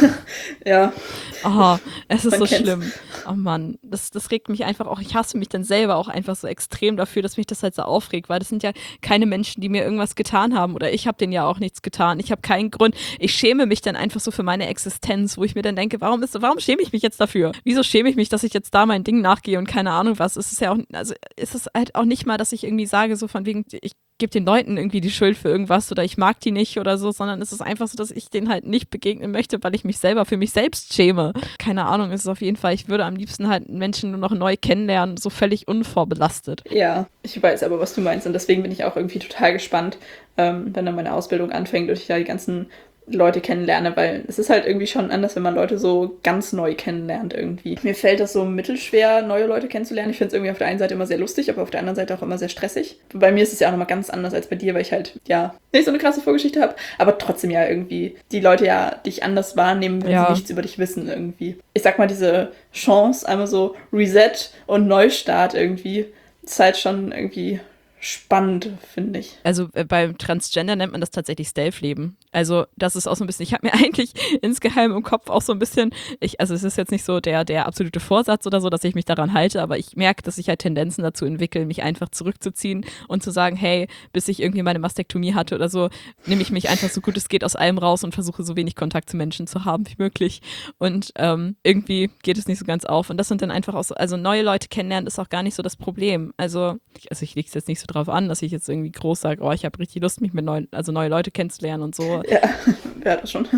Ja. Oh, es ist Man so kennt's. schlimm. Oh Mann, das, das regt mich einfach auch, ich hasse mich dann selber auch einfach so extrem dafür, dass mich das halt so aufregt, weil das sind ja keine Menschen, die mir irgendwas getan haben oder ich habe denen ja auch nichts getan. Ich habe keinen Grund. Ich schäme mich dann einfach so für meine Existenz, wo ich mir dann denke, warum ist, warum schäme ich mich jetzt dafür? Wieso schäme ich mich, dass ich jetzt da mein Ding nachgehe und keine Ahnung was? Es ist ja auch, also ist es halt auch nicht mal, dass ich irgendwie sage, so von wegen, ich gebe den Leuten irgendwie die Schuld für irgendwas oder ich mag die nicht oder so, sondern es ist einfach so, dass ich denen halt nicht begegnen möchte, weil ich mich selber für mich selbst schäme. Keine Ahnung, es ist auf jeden Fall, ich würde am liebsten halt Menschen nur noch neu kennenlernen, so völlig unvorbelastet. Ja, ich weiß aber, was du meinst und deswegen bin ich auch irgendwie total gespannt, ähm, wenn dann meine Ausbildung anfängt und ich da die ganzen Leute kennenlerne, weil es ist halt irgendwie schon anders, wenn man Leute so ganz neu kennenlernt irgendwie. Mir fällt das so mittelschwer, neue Leute kennenzulernen. Ich finde es irgendwie auf der einen Seite immer sehr lustig, aber auf der anderen Seite auch immer sehr stressig. Bei mir ist es ja auch nochmal ganz anders als bei dir, weil ich halt, ja, nicht so eine krasse Vorgeschichte habe, aber trotzdem ja irgendwie die Leute ja dich anders wahrnehmen, wenn Ja. sie nichts über dich wissen irgendwie. Ich sag mal, diese Chance, einmal so Reset und Neustart irgendwie, ist halt schon irgendwie spannend, finde ich. Also äh, beim Transgender nennt man das tatsächlich Stealth-Leben. Also das ist auch so ein bisschen, ich habe mir eigentlich insgeheim im Kopf auch so ein bisschen, ich, also es ist jetzt nicht so der, der absolute Vorsatz oder so, dass ich mich daran halte, aber ich merke, dass ich halt Tendenzen dazu entwickle, mich einfach zurückzuziehen und zu sagen, hey, bis ich irgendwie meine Mastektomie hatte oder so, nehme ich mich einfach so gut es geht aus allem raus und versuche so wenig Kontakt zu Menschen zu haben wie möglich. Und ähm, irgendwie geht es nicht so ganz auf. Und das sind dann einfach auch so, also neue Leute kennenlernen ist auch gar nicht so das Problem. Also, ich, also ich lege es jetzt nicht so drauf an, dass ich jetzt irgendwie groß sage, oh, ich habe richtig Lust, mich mit neuen, also neue Leute kennenzulernen und so. Ja, wer hat das schon?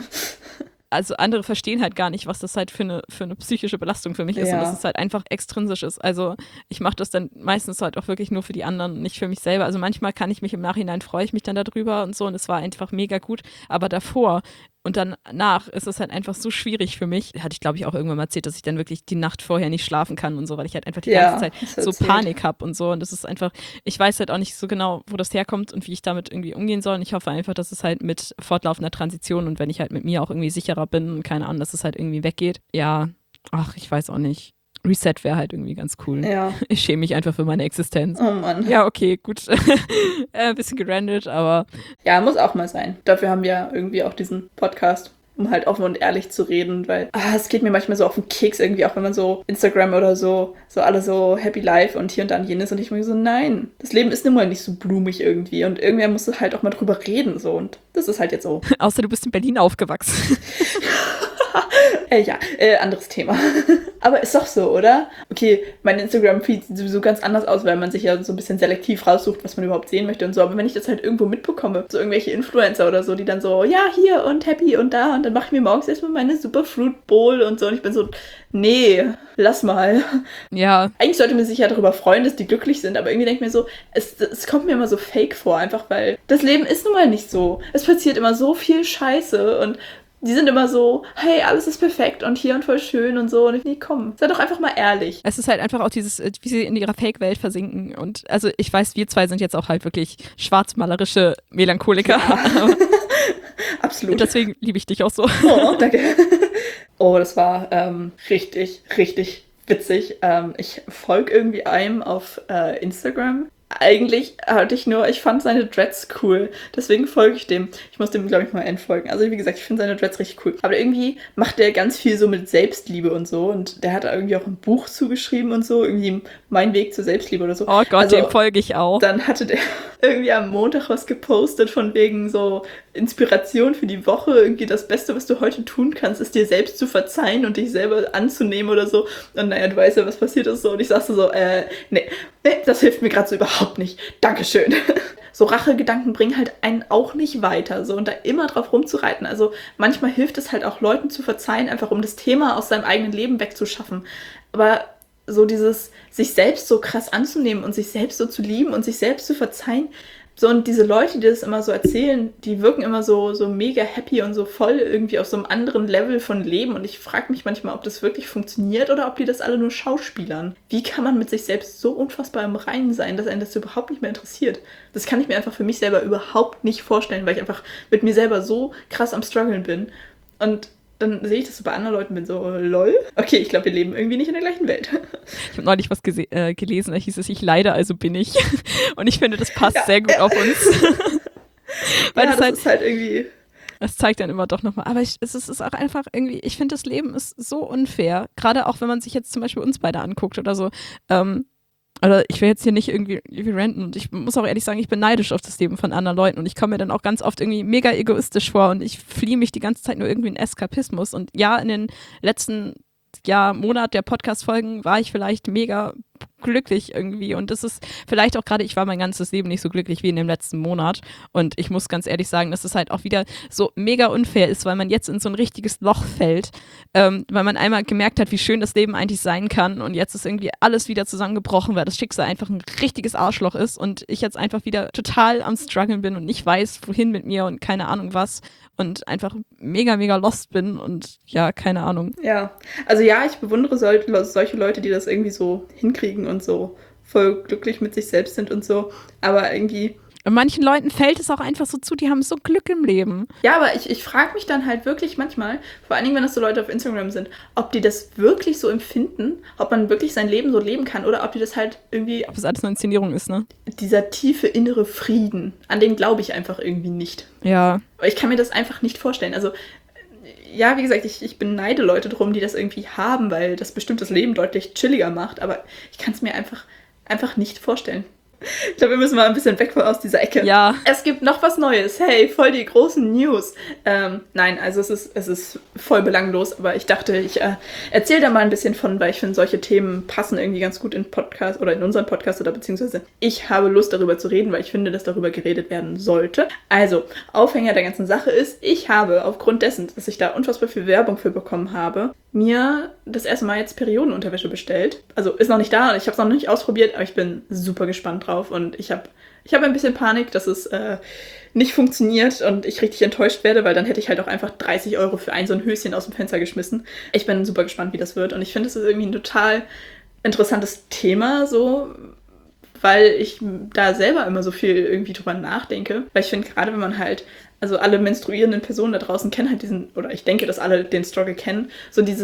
Also andere verstehen halt gar nicht, was das halt für eine, für eine psychische Belastung für mich ist Ja. und dass es halt einfach extrinsisch ist. Also ich mache das dann meistens halt auch wirklich nur für die anderen, nicht für mich selber. Also manchmal kann ich mich im Nachhinein, freue ich mich dann darüber und so und es war einfach mega gut. Aber davor und dann nach ist es halt einfach so schwierig für mich. Hatte ich, glaube ich, auch irgendwann mal erzählt, dass ich dann wirklich die Nacht vorher nicht schlafen kann und so, weil ich halt einfach die Ja, ganze Zeit hast so du erzählt. Panik habe und so. Und das ist einfach, ich weiß halt auch nicht so genau, wo das herkommt und wie ich damit irgendwie umgehen soll. Und ich hoffe einfach, dass es halt mit fortlaufender Transition und wenn ich halt mit mir auch irgendwie sicherer bin und keine Ahnung, dass es halt irgendwie weggeht. Ja, Ach, ich weiß auch nicht. Reset wäre halt irgendwie ganz cool. Ja. Ich schäme mich einfach für meine Existenz. Oh Mann. Ja, okay, gut. Ein bisschen gerandet, aber Ja, muss auch mal sein. Dafür haben wir ja irgendwie auch diesen Podcast, um halt offen und ehrlich zu reden, weil ah, es geht mir manchmal so auf den Keks irgendwie, auch wenn man so Instagram oder so, so alle so happy life und hier und da und jenes und ich mir so, nein, das Leben ist nun mal nicht so blumig irgendwie und irgendwer muss halt auch mal drüber reden so und das ist halt jetzt so. außer du bist in Berlin aufgewachsen. Äh, ja, äh, anderes Thema. Aber ist doch so, oder? Okay, mein Instagram-Feed sieht sowieso ganz anders aus, weil man sich ja so ein bisschen selektiv raussucht, was man überhaupt sehen möchte und so. Aber wenn ich das halt irgendwo mitbekomme, so irgendwelche Influencer oder so, die dann so, ja, hier und happy und da und dann mache ich mir morgens erstmal meine Superfruit Bowl und so und ich bin so, nee, lass mal. Ja. Eigentlich sollte man sich ja darüber freuen, dass die glücklich sind, aber irgendwie denke ich mir so, es, es kommt mir immer so fake vor, einfach weil das Leben ist nun mal nicht so. Es passiert immer so viel Scheiße und die sind immer so, hey, alles ist perfekt und hier und voll schön und so. Und ich, nee, komm, sei doch einfach mal ehrlich. Es ist halt einfach auch dieses, wie sie in ihrer Fake-Welt versinken. Und also ich weiß, wir zwei sind jetzt auch halt wirklich schwarzmalerische Melancholiker. Ja. Absolut. Und deswegen liebe ich dich auch so. Oh, danke. Oh, das war ähm, richtig, richtig witzig. Ähm, ich folge irgendwie einem auf äh, Instagram. Eigentlich hatte ich nur, ich fand seine Dreads cool. Deswegen folge ich dem. Ich muss dem, glaube ich, mal entfolgen. Also wie gesagt, ich finde seine Dreads richtig cool. Aber irgendwie macht der ganz viel so mit Selbstliebe und so. Und der hat da irgendwie auch ein Buch zugeschrieben und so. Irgendwie Mein Weg zur Selbstliebe oder so. Oh Gott, also, dem folge ich auch. Dann hatte der irgendwie am Montag was gepostet von wegen so Inspiration für die Woche. Irgendwie das Beste, was du heute tun kannst, ist dir selbst zu verzeihen und dich selber anzunehmen oder so. Und naja, du weißt ja, was passiert ist so. Und ich sagte so, äh, nee, nee, das hilft mir gerade so überhaupt nicht. Dankeschön. So Rachegedanken bringen halt einen auch nicht weiter. So, und da immer drauf rumzureiten. Also manchmal hilft es halt auch Leuten zu verzeihen, einfach um das Thema aus seinem eigenen Leben wegzuschaffen. Aber so dieses, sich selbst so krass anzunehmen und sich selbst so zu lieben und sich selbst zu verzeihen. So, und diese Leute, die das immer so erzählen, die wirken immer so, so mega happy und so voll irgendwie auf so einem anderen Level von Leben. Und ich frage mich manchmal, ob das wirklich funktioniert oder ob die das alle nur schauspielern. Wie kann man mit sich selbst so unfassbar im Reinen sein, dass einen das überhaupt nicht mehr interessiert? Das kann ich mir einfach für mich selber überhaupt nicht vorstellen, weil ich einfach mit mir selber so krass am Struggeln bin. Und dann sehe ich das so bei anderen Leuten, bin so, lol. Okay, ich glaube, wir leben irgendwie nicht in der gleichen Welt. Ich habe neulich was gese- äh, gelesen, da hieß es, ich leide, also bin ich. Und ich finde, das passt ja, sehr gut ja. auf uns. Weil ja, das, das halt, ist halt irgendwie... das zeigt dann immer doch nochmal. Aber ich, es ist, ist auch einfach irgendwie, ich finde, das Leben ist so unfair. Gerade auch, wenn man sich jetzt zum Beispiel uns beide anguckt oder so. Ähm, oder ich will jetzt hier nicht irgendwie, irgendwie ranten und ich muss auch ehrlich sagen, ich bin neidisch auf das Leben von anderen Leuten und ich komme mir dann auch ganz oft irgendwie mega egoistisch vor und ich fliehe mich die ganze Zeit nur irgendwie in Eskapismus. Und ja, in den letzten ja, Monat der Podcast-Folgen war ich vielleicht mega glücklich irgendwie und das ist vielleicht auch gerade, ich war mein ganzes Leben nicht so glücklich wie in dem letzten Monat und ich muss ganz ehrlich sagen, dass es halt auch wieder so mega unfair ist, weil man jetzt in so ein richtiges Loch fällt, ähm, weil man einmal gemerkt hat, wie schön das Leben eigentlich sein kann und jetzt ist irgendwie alles wieder zusammengebrochen, weil das Schicksal einfach ein richtiges Arschloch ist und ich jetzt einfach wieder total am struggeln bin und nicht weiß, wohin mit mir und keine Ahnung was und einfach mega, mega lost bin und ja, keine Ahnung. Ja, also ja, ich bewundere sol- solche Leute, die das irgendwie so hinkriegen und so voll glücklich mit sich selbst sind und so, aber irgendwie... Und manchen Leuten fällt es auch einfach so zu, die haben so Glück im Leben. Ja, aber ich, ich frage mich dann halt wirklich manchmal, vor allen Dingen, wenn das so Leute auf Instagram sind, ob die das wirklich so empfinden, ob man wirklich sein Leben so leben kann oder ob die das halt irgendwie... Ob das alles nur Inszenierung ist, ne? Dieser tiefe innere Frieden, an den glaube ich einfach irgendwie nicht. Ja. Ich kann mir das einfach nicht vorstellen. Also ja, wie gesagt, ich, ich beneide Leute drum, die das irgendwie haben, weil das bestimmt das Leben deutlich chilliger macht, aber ich kann es mir einfach, einfach nicht vorstellen. Ich glaube, wir müssen mal ein bisschen weg aus dieser Ecke. Ja. Es gibt noch was Neues. Hey, voll die großen News. Ähm, nein, also es ist, es ist voll belanglos, aber ich dachte, ich äh, erzähle da mal ein bisschen von, weil ich finde, solche Themen passen irgendwie ganz gut in Podcast oder in unseren Podcast oder beziehungsweise ich habe Lust darüber zu reden, weil ich finde, dass darüber geredet werden sollte. Also, Aufhänger der ganzen Sache ist, ich habe aufgrund dessen, dass ich da unfassbar viel Werbung für bekommen habe, mir das erste Mal jetzt Periodenunterwäsche bestellt. Also ist noch nicht da, ich habe es noch nicht ausprobiert, aber ich bin super gespannt drauf und ich habe ich hab ein bisschen Panik, dass es äh, nicht funktioniert und ich richtig enttäuscht werde, weil dann hätte ich halt auch einfach dreißig Euro für ein so ein Höschen aus dem Fenster geschmissen. Ich bin super gespannt, wie das wird und ich finde, es ist irgendwie ein total interessantes Thema, so, weil ich da selber immer so viel irgendwie drüber nachdenke. Weil ich finde, gerade wenn man halt, also alle menstruierenden Personen da draußen kennen halt diesen, oder ich denke, dass alle den Struggle kennen, so dieses,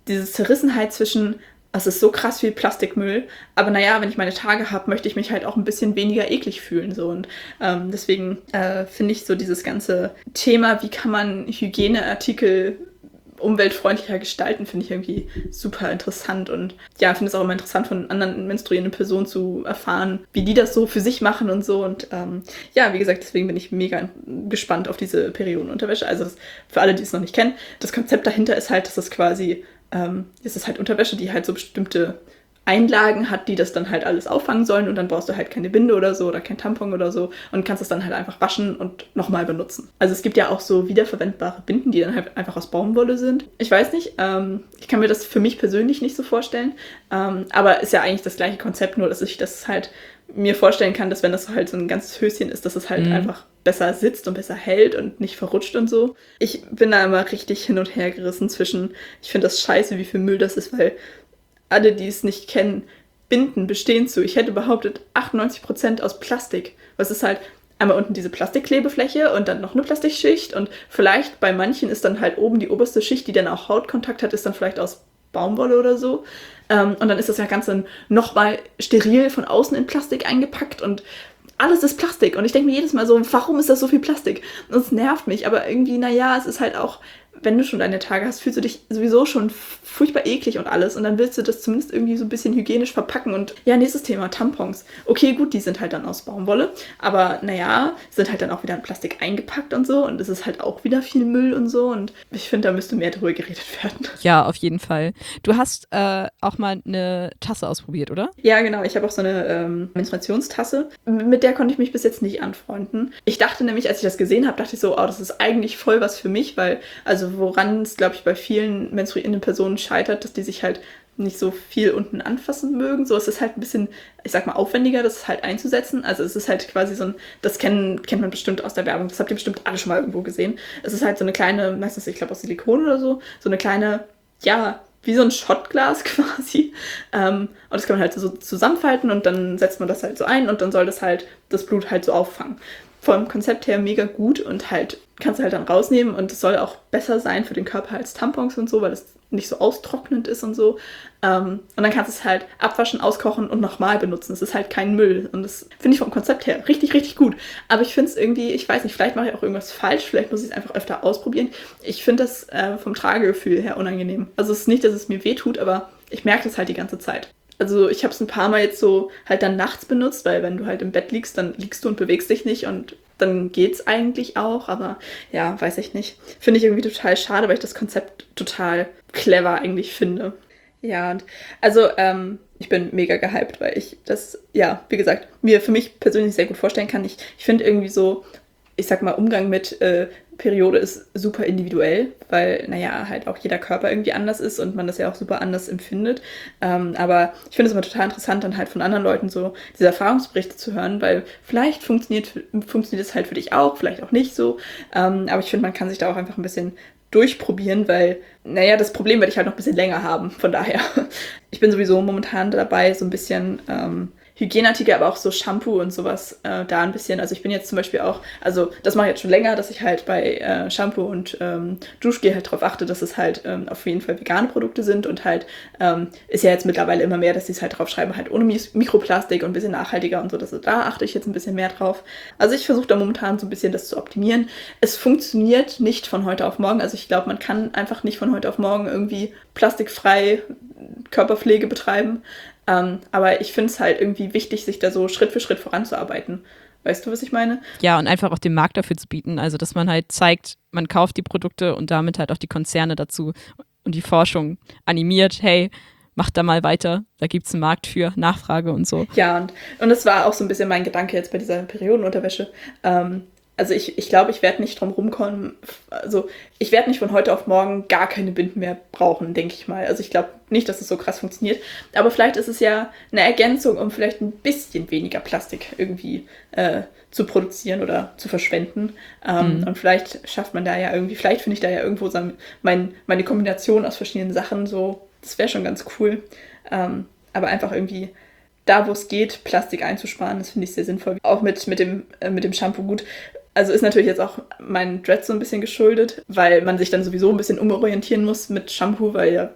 diese Zerrissenheit zwischen, es ist so krass viel Plastikmüll, aber naja, wenn ich meine Tage habe, möchte ich mich halt auch ein bisschen weniger eklig fühlen. So. Und ähm, deswegen äh, finde ich so dieses ganze Thema, wie kann man Hygieneartikel umweltfreundlicher gestalten, finde ich irgendwie super interessant. Und ja, finde es auch immer interessant, von anderen menstruierenden Personen zu erfahren, wie die das so für sich machen und so. Und ähm, ja, wie gesagt, deswegen bin ich mega gespannt auf diese Periodenunterwäsche. Also das, für alle, die es noch nicht kennen, das Konzept dahinter ist halt, dass es quasi, ähm, es ist halt Unterwäsche, die halt so bestimmte Einlagen hat, die das dann halt alles auffangen sollen, und dann brauchst du halt keine Binde oder so oder kein Tampon oder so und kannst es dann halt einfach waschen und nochmal benutzen. Also es gibt ja auch so wiederverwendbare Binden, die dann halt einfach aus Baumwolle sind. Ich weiß nicht, ähm, ich kann mir das für mich persönlich nicht so vorstellen, ähm, aber ist ja eigentlich das gleiche Konzept, nur dass ich das halt mir vorstellen kann, dass wenn das halt so ein ganzes Höschen ist, dass es halt mhm. einfach besser sitzt und besser hält und nicht verrutscht und so. Ich bin da immer richtig hin und her gerissen zwischen, ich finde das scheiße, wie viel Müll das ist, weil alle, die es nicht kennen, Binden bestehen zu, ich hätte behauptet, achtundneunzig Prozent aus Plastik. Was ist halt einmal unten diese Plastikklebefläche und dann noch eine Plastikschicht, und vielleicht bei manchen ist dann halt oben die oberste Schicht, die dann auch Hautkontakt hat, ist dann vielleicht aus Baumwolle oder so. Ähm, und dann ist das ja ganz dann nochmal steril von außen in Plastik eingepackt und alles ist Plastik. Und ich denke mir jedes Mal so, warum ist das so viel Plastik? Und es nervt mich, aber irgendwie, naja, es ist halt auch, wenn du schon deine Tage hast, fühlst du dich sowieso schon furchtbar eklig und alles, und dann willst du das zumindest irgendwie so ein bisschen hygienisch verpacken. Und ja, nächstes Thema, Tampons. Okay, gut, die sind halt dann aus Baumwolle, aber naja, sind halt dann auch wieder in Plastik eingepackt und so, und es ist halt auch wieder viel Müll und so, und ich finde, da müsste mehr drüber geredet werden. Ja, auf jeden Fall. Du hast äh, auch mal eine Tasse ausprobiert, oder? Ja, genau, ich habe auch so eine ähm, Menstruationstasse, mit der konnte ich mich bis jetzt nicht anfreunden. Ich dachte nämlich, als ich das gesehen habe, dachte ich so, oh, das ist eigentlich voll was für mich, weil, also woran es, glaube ich, bei vielen menstruierenden Personen scheitert, dass die sich halt nicht so viel unten anfassen mögen. So, es ist halt ein bisschen, ich sag mal, aufwendiger, das halt einzusetzen. Also es ist halt quasi so ein, das kennen, kennt man bestimmt aus der Werbung, das habt ihr bestimmt alle schon mal irgendwo gesehen. Es ist halt so eine kleine, meistens, ich glaube, aus Silikon oder so, so eine kleine, ja, wie so ein Shotglas quasi. Ähm, und das kann man halt so zusammenfalten, und dann setzt man das halt so ein, und dann soll das halt das Blut halt so auffangen. Vom Konzept her mega gut, und halt kannst du halt dann rausnehmen, und es soll auch besser sein für den Körper als Tampons und so, weil es nicht so austrocknend ist und so. Ähm, und dann kannst du es halt abwaschen, auskochen und nochmal benutzen. Es ist halt kein Müll, und das finde ich vom Konzept her richtig, richtig gut. Aber ich finde es irgendwie, ich weiß nicht, vielleicht mache ich auch irgendwas falsch, vielleicht muss ich es einfach öfter ausprobieren. Ich finde das äh, vom Tragegefühl her unangenehm. Also es ist nicht, dass es mir wehtut, aber ich merke das halt die ganze Zeit. Also ich habe es ein paar Mal jetzt so halt dann nachts benutzt, weil wenn du halt im Bett liegst, dann liegst du und bewegst dich nicht, und dann geht's eigentlich auch, aber ja, weiß ich nicht. Finde ich irgendwie total schade, weil ich das Konzept total clever eigentlich finde. Ja, und also ähm, ich bin mega gehypt, weil ich das, ja, wie gesagt, mir für mich persönlich sehr gut vorstellen kann. Ich, ich finde irgendwie so, ich sag mal, Umgang mit äh, Periode ist super individuell, weil, naja, halt auch jeder Körper irgendwie anders ist und man das ja auch super anders empfindet. Ähm, aber ich finde es immer total interessant, dann halt von anderen Leuten so diese Erfahrungsberichte zu hören, weil vielleicht funktioniert, funktioniert es halt für dich auch, vielleicht auch nicht so. Ähm, aber ich finde, man kann sich da auch einfach ein bisschen durchprobieren, weil, naja, das Problem werde ich halt noch ein bisschen länger haben. Von daher, ich bin sowieso momentan dabei, so ein bisschen ähm, Hygieneartikel, aber auch so Shampoo und sowas äh, da ein bisschen. Also ich bin jetzt zum Beispiel auch, also das mache ich jetzt schon länger, dass ich halt bei äh, Shampoo und ähm, Duschgel halt darauf achte, dass es halt ähm, auf jeden Fall vegane Produkte sind, und halt ähm, ist ja jetzt mittlerweile immer mehr, dass die es halt drauf schreiben, halt ohne Mikroplastik und ein bisschen nachhaltiger und so, dass, da achte ich jetzt ein bisschen mehr drauf. Also ich versuche da momentan so ein bisschen das zu optimieren. Es funktioniert nicht von heute auf morgen, also ich glaube, man kann einfach nicht von heute auf morgen irgendwie plastikfrei Körperpflege betreiben. Um, aber ich finde es halt irgendwie wichtig, sich da so Schritt für Schritt voranzuarbeiten. Weißt du, was ich meine? Ja, und einfach auch den Markt dafür zu bieten. Also, dass man halt zeigt, man kauft die Produkte und damit halt auch die Konzerne dazu und die Forschung animiert, hey, macht da mal weiter, da gibt es einen Markt für, Nachfrage und so. Ja, und, und das war auch so ein bisschen mein Gedanke jetzt bei dieser Periodenunterwäsche. Ähm, Also ich, ich glaube, ich werde nicht drum rumkommen, also ich werde nicht von heute auf morgen gar keine Binden mehr brauchen, denke ich mal. Also ich glaube nicht, dass es so krass funktioniert, aber vielleicht ist es ja eine Ergänzung, um vielleicht ein bisschen weniger Plastik irgendwie äh, zu produzieren oder zu verschwenden. Ähm, mhm. Und vielleicht schafft man da ja irgendwie, vielleicht finde ich da ja irgendwo so mein, meine Kombination aus verschiedenen Sachen so, das wäre schon ganz cool. Ähm, aber einfach irgendwie da, wo es geht, Plastik einzusparen, das finde ich sehr sinnvoll. Auch mit, mit, dem, äh, mit dem Shampoo gut. Also ist natürlich jetzt auch mein Dread so ein bisschen geschuldet, weil man sich dann sowieso ein bisschen umorientieren muss mit Shampoo, weil ja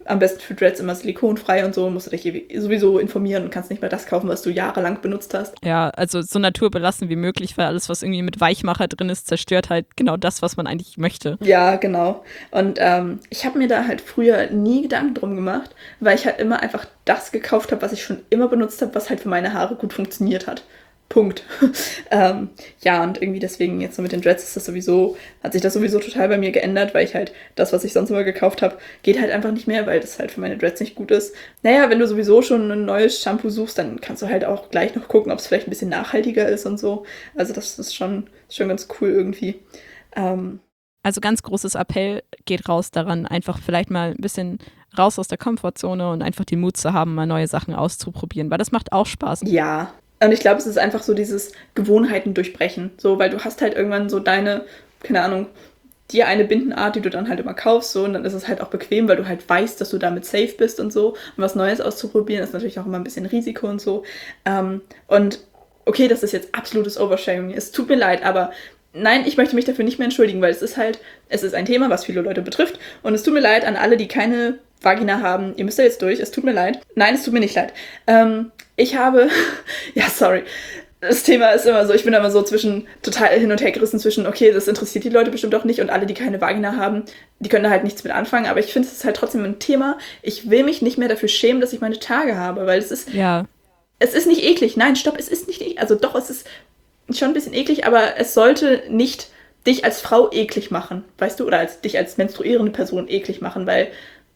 am besten für Dreads immer silikonfrei und so, musst du dich sowieso informieren und kannst nicht mehr das kaufen, was du jahrelang benutzt hast. Ja, also so naturbelassen wie möglich, weil alles, was irgendwie mit Weichmacher drin ist, zerstört halt genau das, was man eigentlich möchte. Ja, genau. Und ähm, ich habe mir da halt früher nie Gedanken drum gemacht, weil ich halt immer einfach das gekauft habe, was ich schon immer benutzt habe, was halt für meine Haare gut funktioniert hat. Punkt. ähm, ja, und irgendwie deswegen jetzt so mit den Dreads ist das sowieso, hat sich das sowieso total bei mir geändert, weil ich halt das, was ich sonst immer gekauft habe, geht halt einfach nicht mehr, weil das halt für meine Dreads nicht gut ist. Naja, wenn du sowieso schon ein neues Shampoo suchst, dann kannst du halt auch gleich noch gucken, ob es vielleicht ein bisschen nachhaltiger ist und so. Also das ist schon, schon ganz cool irgendwie. Ähm, Also ganz großes Appell geht raus daran, einfach vielleicht mal ein bisschen raus aus der Komfortzone und einfach den Mut zu haben, mal neue Sachen auszuprobieren, weil das macht auch Spaß. Ja. Und ich glaube, es ist einfach so dieses Gewohnheiten durchbrechen. So, weil du hast halt irgendwann so deine, keine Ahnung, dir eine Bindenart, die du dann halt immer kaufst, so, und dann ist es halt auch bequem, weil du halt weißt, dass du damit safe bist und so. Und was Neues auszuprobieren ist natürlich auch immer ein bisschen Risiko und so. Ähm, und okay, das ist jetzt absolutes Overshaming. Es tut mir leid, aber nein, ich möchte mich dafür nicht mehr entschuldigen, weil es ist halt, es ist ein Thema, was viele Leute betrifft. Und es tut mir leid an alle, die keine Vagina haben. Ihr müsst da jetzt durch. Es tut mir leid. Nein, es tut mir nicht leid. Ähm, ich habe, ja, sorry. Das Thema ist immer so, ich bin immer so zwischen, total hin und her gerissen zwischen, okay, das interessiert die Leute bestimmt auch nicht und alle, die keine Vagina haben, die können da halt nichts mit anfangen. Aber ich finde, es ist halt trotzdem ein Thema. Ich will mich nicht mehr dafür schämen, dass ich meine Tage habe, weil es ist, ja. Es ist nicht eklig. Nein, stopp, es ist nicht eklig. Also doch, es ist schon ein bisschen eklig, aber es sollte nicht dich als Frau eklig machen, weißt du, oder als dich als menstruierende Person eklig machen, weil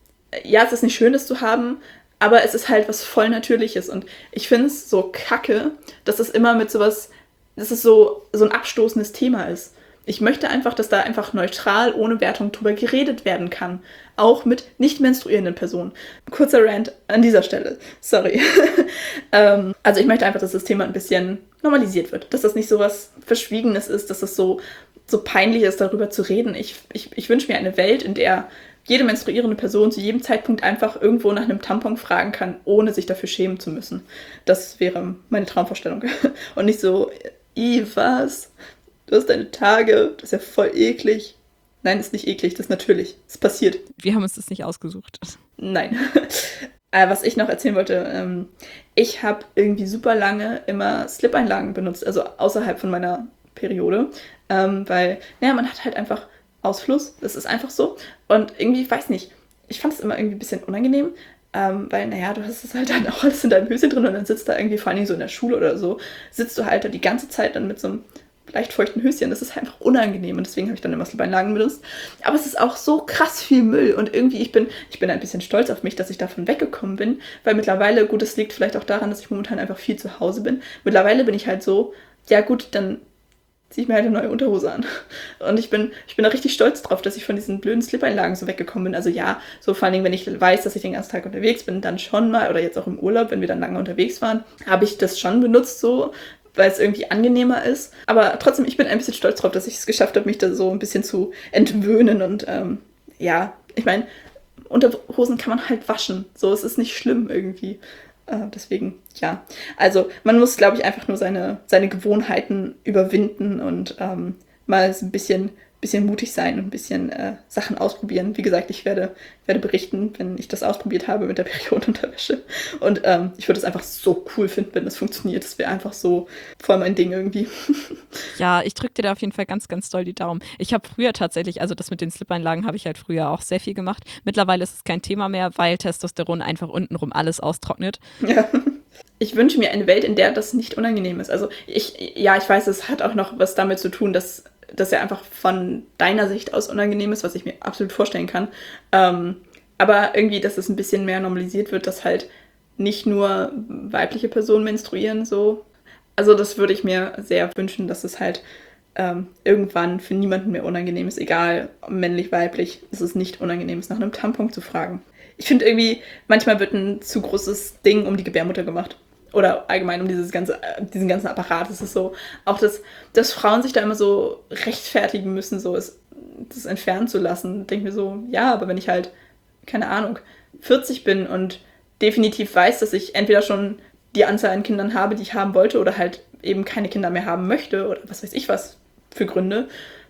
ja, es ist nicht schön, das zu haben, aber es ist halt was voll Natürliches und ich finde es so kacke, dass es immer mit sowas, dass es so, so ein abstoßendes Thema ist. Ich möchte einfach, dass da einfach neutral, ohne Wertung drüber geredet werden kann. Auch mit nicht menstruierenden Personen. Kurzer Rant an dieser Stelle. Sorry. ähm, also ich möchte einfach, dass das Thema ein bisschen normalisiert wird. Dass das nicht so was Verschwiegenes ist, dass das so, so peinlich ist, darüber zu reden. Ich, ich, ich wünsche mir eine Welt, in der jede menstruierende Person zu jedem Zeitpunkt einfach irgendwo nach einem Tampon fragen kann, ohne sich dafür schämen zu müssen. Das wäre meine Traumvorstellung. Und nicht so, i, was? Du hast deine Tage, das ist ja voll eklig. Nein, das ist nicht eklig, das ist natürlich. Es passiert. Wir haben uns das nicht ausgesucht. Nein. äh, was ich noch erzählen wollte, ähm, ich habe irgendwie super lange immer Slip-Einlagen benutzt, also außerhalb von meiner Periode, ähm, weil, naja, man hat halt einfach Ausfluss, das ist einfach so. Und irgendwie, ich weiß nicht, ich fand es immer irgendwie ein bisschen unangenehm, ähm, weil, naja, du hast es halt dann auch alles in deinem Höschen drin und dann sitzt da irgendwie, vor allem so in der Schule oder so, sitzt du halt da die ganze Zeit dann mit so einem leicht feuchten Höschen. Das ist einfach unangenehm und deswegen habe ich dann immer Slip-Einlagen benutzt. Aber es ist auch so krass viel Müll und irgendwie, ich bin, ich bin ein bisschen stolz auf mich, dass ich davon weggekommen bin, weil mittlerweile, gut, es liegt vielleicht auch daran, dass ich momentan einfach viel zu Hause bin. Mittlerweile bin ich halt so, ja gut, dann ziehe ich mir halt eine neue Unterhose an. Und ich bin, ich bin da richtig stolz drauf, dass ich von diesen blöden Slip-Einlagen so weggekommen bin. Also ja, so vor allen Dingen, wenn ich weiß, dass ich den ganzen Tag unterwegs bin, dann schon mal, oder jetzt auch im Urlaub, wenn wir dann lange unterwegs waren, habe ich das schon benutzt so, weil es irgendwie angenehmer ist. Aber trotzdem, ich bin ein bisschen stolz drauf, dass ich es geschafft habe, mich da so ein bisschen zu entwöhnen. Und ähm, ja, ich meine, Unterhosen kann man halt waschen. So, es ist nicht schlimm irgendwie. Äh, deswegen, ja. Also man muss, glaube ich, einfach nur seine, seine Gewohnheiten überwinden und ähm, mal so ein bisschen, bisschen mutig sein und ein bisschen äh, Sachen ausprobieren. Wie gesagt, ich werde, werde berichten, wenn ich das ausprobiert habe mit der Periodenunterwäsche. Und ähm, ich würde es einfach so cool finden, wenn das funktioniert. Das wäre einfach so voll mein Ding irgendwie. Ja, ich drücke dir da auf jeden Fall ganz, ganz doll die Daumen. Ich habe früher tatsächlich, also das mit den Slip-Einlagen habe ich halt früher auch sehr viel gemacht. Mittlerweile ist es kein Thema mehr, weil Testosteron einfach untenrum alles austrocknet. Ja. Ich wünsche mir eine Welt, in der das nicht unangenehm ist. Also ich, ja, ich weiß, es hat auch noch was damit zu tun, dass das ja einfach von deiner Sicht aus unangenehm ist, was ich mir absolut vorstellen kann. Ähm, aber irgendwie, dass es ein bisschen mehr normalisiert wird, dass halt nicht nur weibliche Personen menstruieren, so. Also das würde ich mir sehr wünschen, dass es halt ähm, irgendwann für niemanden mehr unangenehm ist, egal männlich, weiblich, dass es nicht unangenehm ist, nach einem Tampon zu fragen. Ich finde irgendwie, manchmal wird ein zu großes Ding um die Gebärmutter gemacht. Oder allgemein um dieses ganze, diesen ganzen Apparat. Es ist so, auch dass, dass Frauen sich da immer so rechtfertigen müssen, so es, das entfernen zu lassen. Denke mir so, ja, aber wenn ich halt, keine Ahnung, vierzig bin und definitiv weiß, dass ich entweder schon die Anzahl an Kindern habe, die ich haben wollte, oder halt eben keine Kinder mehr haben möchte, oder was weiß ich was für Gründe,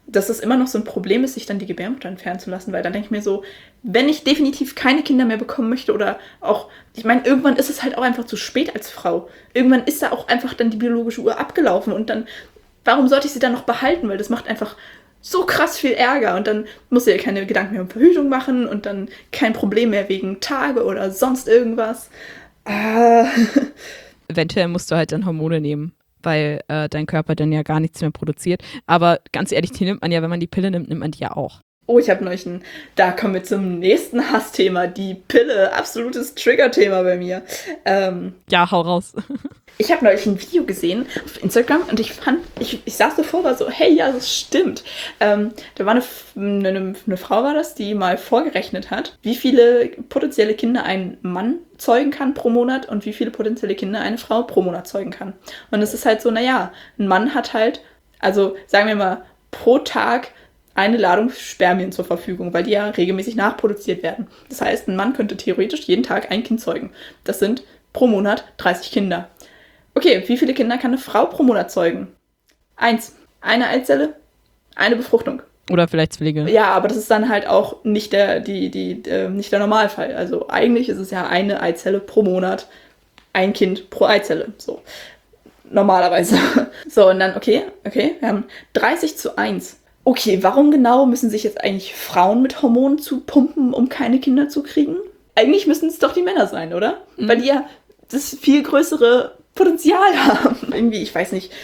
dass es immer noch so ein Problem ist, sich dann die Gebärmutter entfernen zu lassen, weil dann denke ich mir so, wenn ich definitiv keine Kinder mehr bekommen möchte oder auch, ich meine, irgendwann ist es halt auch einfach zu spät als Frau. Irgendwann ist da auch einfach dann die biologische Uhr abgelaufen und dann, warum sollte ich sie dann noch behalten? Weil das macht einfach so krass viel Ärger und dann muss ich ja keine Gedanken mehr um Verhütung machen und dann kein Problem mehr wegen Tage oder sonst irgendwas. Ah. Eventuell musst du halt dann Hormone nehmen, weil äh, dein Körper dann ja gar nichts mehr produziert. Aber ganz ehrlich, die nimmt man ja, wenn man die Pille nimmt, nimmt man die ja auch. Oh, ich habe neulich ein, da kommen wir zum nächsten Hassthema, die Pille, absolutes Trigger-Thema bei mir. Ähm, ja, hau raus. Ich habe neulich ein Video gesehen auf Instagram und ich fand, ich, ich saß davor, war so, hey, ja, das stimmt. Ähm, da war eine, eine, eine Frau, war das, die mal vorgerechnet hat, wie viele potenzielle Kinder ein Mann zeugen kann pro Monat und wie viele potenzielle Kinder eine Frau pro Monat zeugen kann. Und es ist halt so, naja, ein Mann hat halt, also sagen wir mal, pro Tag eine Ladung Spermien zur Verfügung, weil die ja regelmäßig nachproduziert werden. Das heißt, ein Mann könnte theoretisch jeden Tag ein Kind zeugen. Das sind pro Monat dreißig Kinder. Okay, wie viele Kinder kann eine Frau pro Monat zeugen? Eins. Eine Eizelle, eine Befruchtung. Oder vielleicht Zwillinge. Ja, aber das ist dann halt auch nicht der, die, die, äh, nicht der Normalfall. Also eigentlich ist es ja eine Eizelle pro Monat, ein Kind pro Eizelle. So. Normalerweise. So, und dann, okay, okay, wir haben dreißig zu eins. Okay, warum genau müssen sich jetzt eigentlich Frauen mit Hormonen zupumpen, um keine Kinder zu kriegen? Eigentlich müssen es doch die Männer sein, oder? Mhm. Weil die ja das viel größere Potenzial haben. Irgendwie, ich weiß nicht,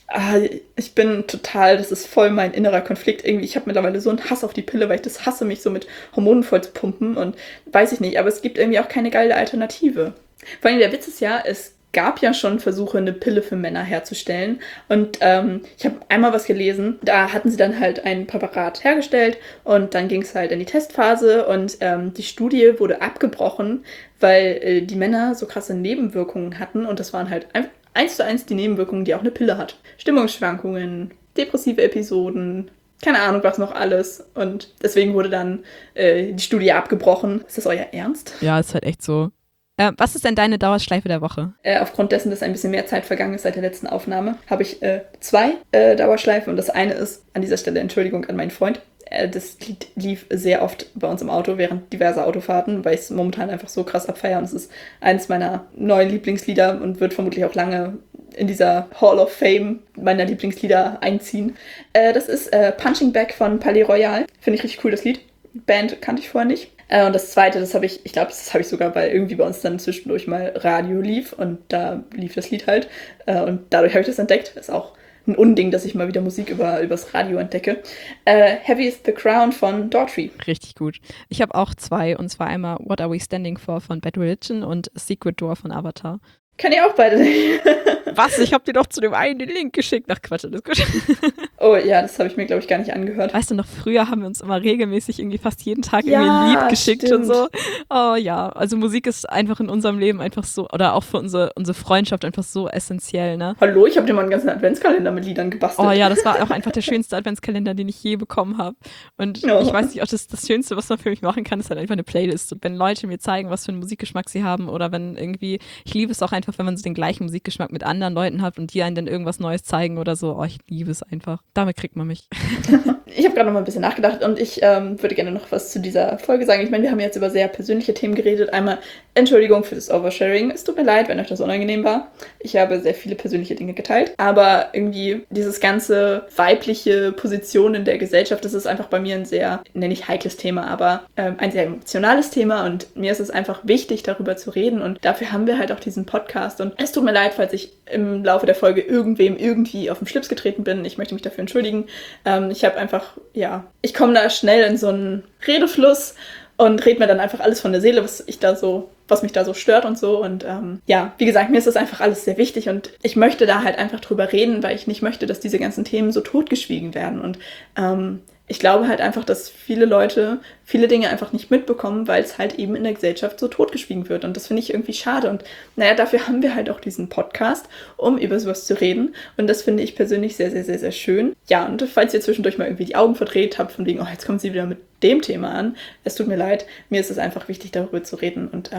ich bin total, das ist voll mein innerer Konflikt. Irgendwie, ich habe mittlerweile so einen Hass auf die Pille, weil ich das hasse, mich so mit Hormonen voll zu pumpen und weiß ich nicht, aber es gibt irgendwie auch keine geile Alternative. Vor allem der Witz ist ja, es gab ja schon Versuche, eine Pille für Männer herzustellen. Und ähm, ich habe einmal was gelesen, da hatten sie dann halt ein Präparat hergestellt und dann ging es halt in die Testphase und ähm, die Studie wurde abgebrochen, weil äh, die Männer so krasse Nebenwirkungen hatten und das waren halt ein, eins zu eins die Nebenwirkungen, die auch eine Pille hat. Stimmungsschwankungen, depressive Episoden, keine Ahnung, was noch alles. Und deswegen wurde dann äh, die Studie abgebrochen. Ist das euer Ernst? Ja, ist halt echt so. Äh, was ist denn deine Dauerschleife der Woche? Äh, aufgrund dessen, dass ein bisschen mehr Zeit vergangen ist seit der letzten Aufnahme, habe ich äh, zwei äh, Dauerschleifen. Und das eine ist, an dieser Stelle Entschuldigung an meinen Freund, äh, das Lied lief sehr oft bei uns im Auto während diverser Autofahrten, weil ich es momentan einfach so krass abfeiere. Und es ist eines meiner neuen Lieblingslieder und wird vermutlich auch lange in dieser Hall of Fame meiner Lieblingslieder einziehen. Äh, das ist äh, Punching Bag von Palais Royal. Finde ich richtig cool, das Lied. Band kannte ich vorher nicht. Äh, und das zweite, das habe ich, ich glaube, das habe ich sogar, weil irgendwie bei uns dann zwischendurch mal Radio lief und da lief das Lied halt. Äh, und dadurch habe ich das entdeckt. Ist auch ein Unding, dass ich mal wieder Musik über übers Radio entdecke. Äh, Heavy is the Crown von Daughtry. Richtig gut. Ich habe auch zwei, und zwar einmal What Are We Standing For von Bad Religion und Secret Door von Avatar. Kann ich auch beide nicht. Was? Ich hab dir doch zu dem einen den Link geschickt. Ach Quatsch, alles gut. Oh ja, das habe ich mir, glaube ich, gar nicht angehört. Weißt du noch, früher haben wir uns immer regelmäßig irgendwie fast jeden Tag ja, irgendwie ein Lied geschickt stimmt. und so. Oh ja, also Musik ist einfach in unserem Leben einfach so, oder auch für unsere, unsere Freundschaft einfach so essentiell, ne? Hallo, ich habe dir mal einen ganzen Adventskalender mit Liedern gebastelt. Oh ja, das war auch einfach der schönste Adventskalender, den ich je bekommen habe. Und oh. ich weiß nicht, auch das, das Schönste, was man für mich machen kann, ist halt einfach eine Playlist. Und wenn Leute mir zeigen, was für einen Musikgeschmack sie haben oder wenn irgendwie, ich liebe es auch einfach, wenn man so den gleichen Musikgeschmack mit anderen Leuten hat und die einen dann irgendwas Neues zeigen oder so. Oh, ich liebe es einfach. Damit kriegt man mich. Ich habe gerade noch mal ein bisschen nachgedacht und ich ähm, würde gerne noch was zu dieser Folge sagen. Ich meine, wir haben jetzt über sehr persönliche Themen geredet. Einmal Entschuldigung für das Oversharing. Es tut mir leid, wenn euch das unangenehm war. Ich habe sehr viele persönliche Dinge geteilt. Aber irgendwie dieses ganze weibliche Position in der Gesellschaft, das ist einfach bei mir ein sehr, nenne ich heikles Thema, aber ähm, ein sehr emotionales Thema und mir ist es einfach wichtig, darüber zu reden und dafür haben wir halt auch diesen Podcast und es tut mir leid, falls ich im Laufe der Folge irgendwem irgendwie auf den Schlips getreten bin. Ich möchte mich dafür entschuldigen. Ähm, ich habe einfach, ja, ich komme da schnell in so einen Redefluss und rede mir dann einfach alles von der Seele, was ich da so, was mich da so stört und so. Und ähm, ja, wie gesagt, mir ist das einfach alles sehr wichtig und ich möchte da halt einfach drüber reden, weil ich nicht möchte, dass diese ganzen Themen so totgeschwiegen werden. Und ähm, ich glaube halt einfach, dass viele Leute viele Dinge einfach nicht mitbekommen, weil es halt eben in der Gesellschaft so totgeschwiegen wird. Und das finde ich irgendwie schade. Und naja, dafür haben wir halt auch diesen Podcast, um über sowas zu reden. Und das finde ich persönlich sehr, sehr, sehr, sehr schön. Ja, und falls ihr zwischendurch mal irgendwie die Augen verdreht habt, von wegen, oh, jetzt kommt sie wieder mit dem Thema an. Es tut mir leid, mir ist es einfach wichtig, darüber zu reden. Und ähm,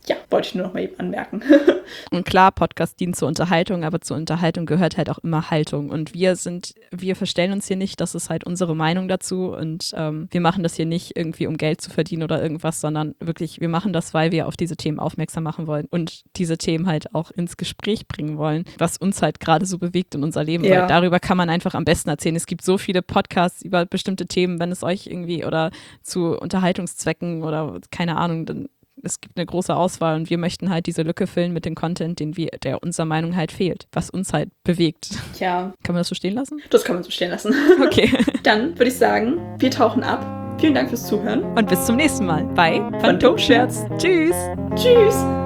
ja, wollte ich nur noch mal eben anmerken. Und klar, Podcast dient zur Unterhaltung, aber zur Unterhaltung gehört halt auch immer Haltung. Und wir sind, wir verstellen uns hier nicht, das ist halt unsere Meinung dazu. Und ähm, wir machen das hier nicht irgendwie, um Geld zu verdienen oder irgendwas, sondern wirklich, wir machen das, weil wir auf diese Themen aufmerksam machen wollen und diese Themen halt auch ins Gespräch bringen wollen, was uns halt gerade so bewegt in unser Leben. Ja. Weil darüber kann man einfach am besten erzählen. Es gibt so viele Podcasts über bestimmte Themen, wenn es euch irgendwie oder zu Unterhaltungszwecken oder keine Ahnung, dann es gibt eine große Auswahl und wir möchten halt diese Lücke füllen mit dem Content, den wir, der unserer Meinung halt fehlt, was uns halt bewegt. Ja. Kann man das so stehen lassen? Das kann man so stehen lassen. Okay. Dann würde ich sagen, wir tauchen ab. Vielen Dank fürs Zuhören. Und bis zum nächsten Mal bei Phantomscherz. Tschüss. Tschüss.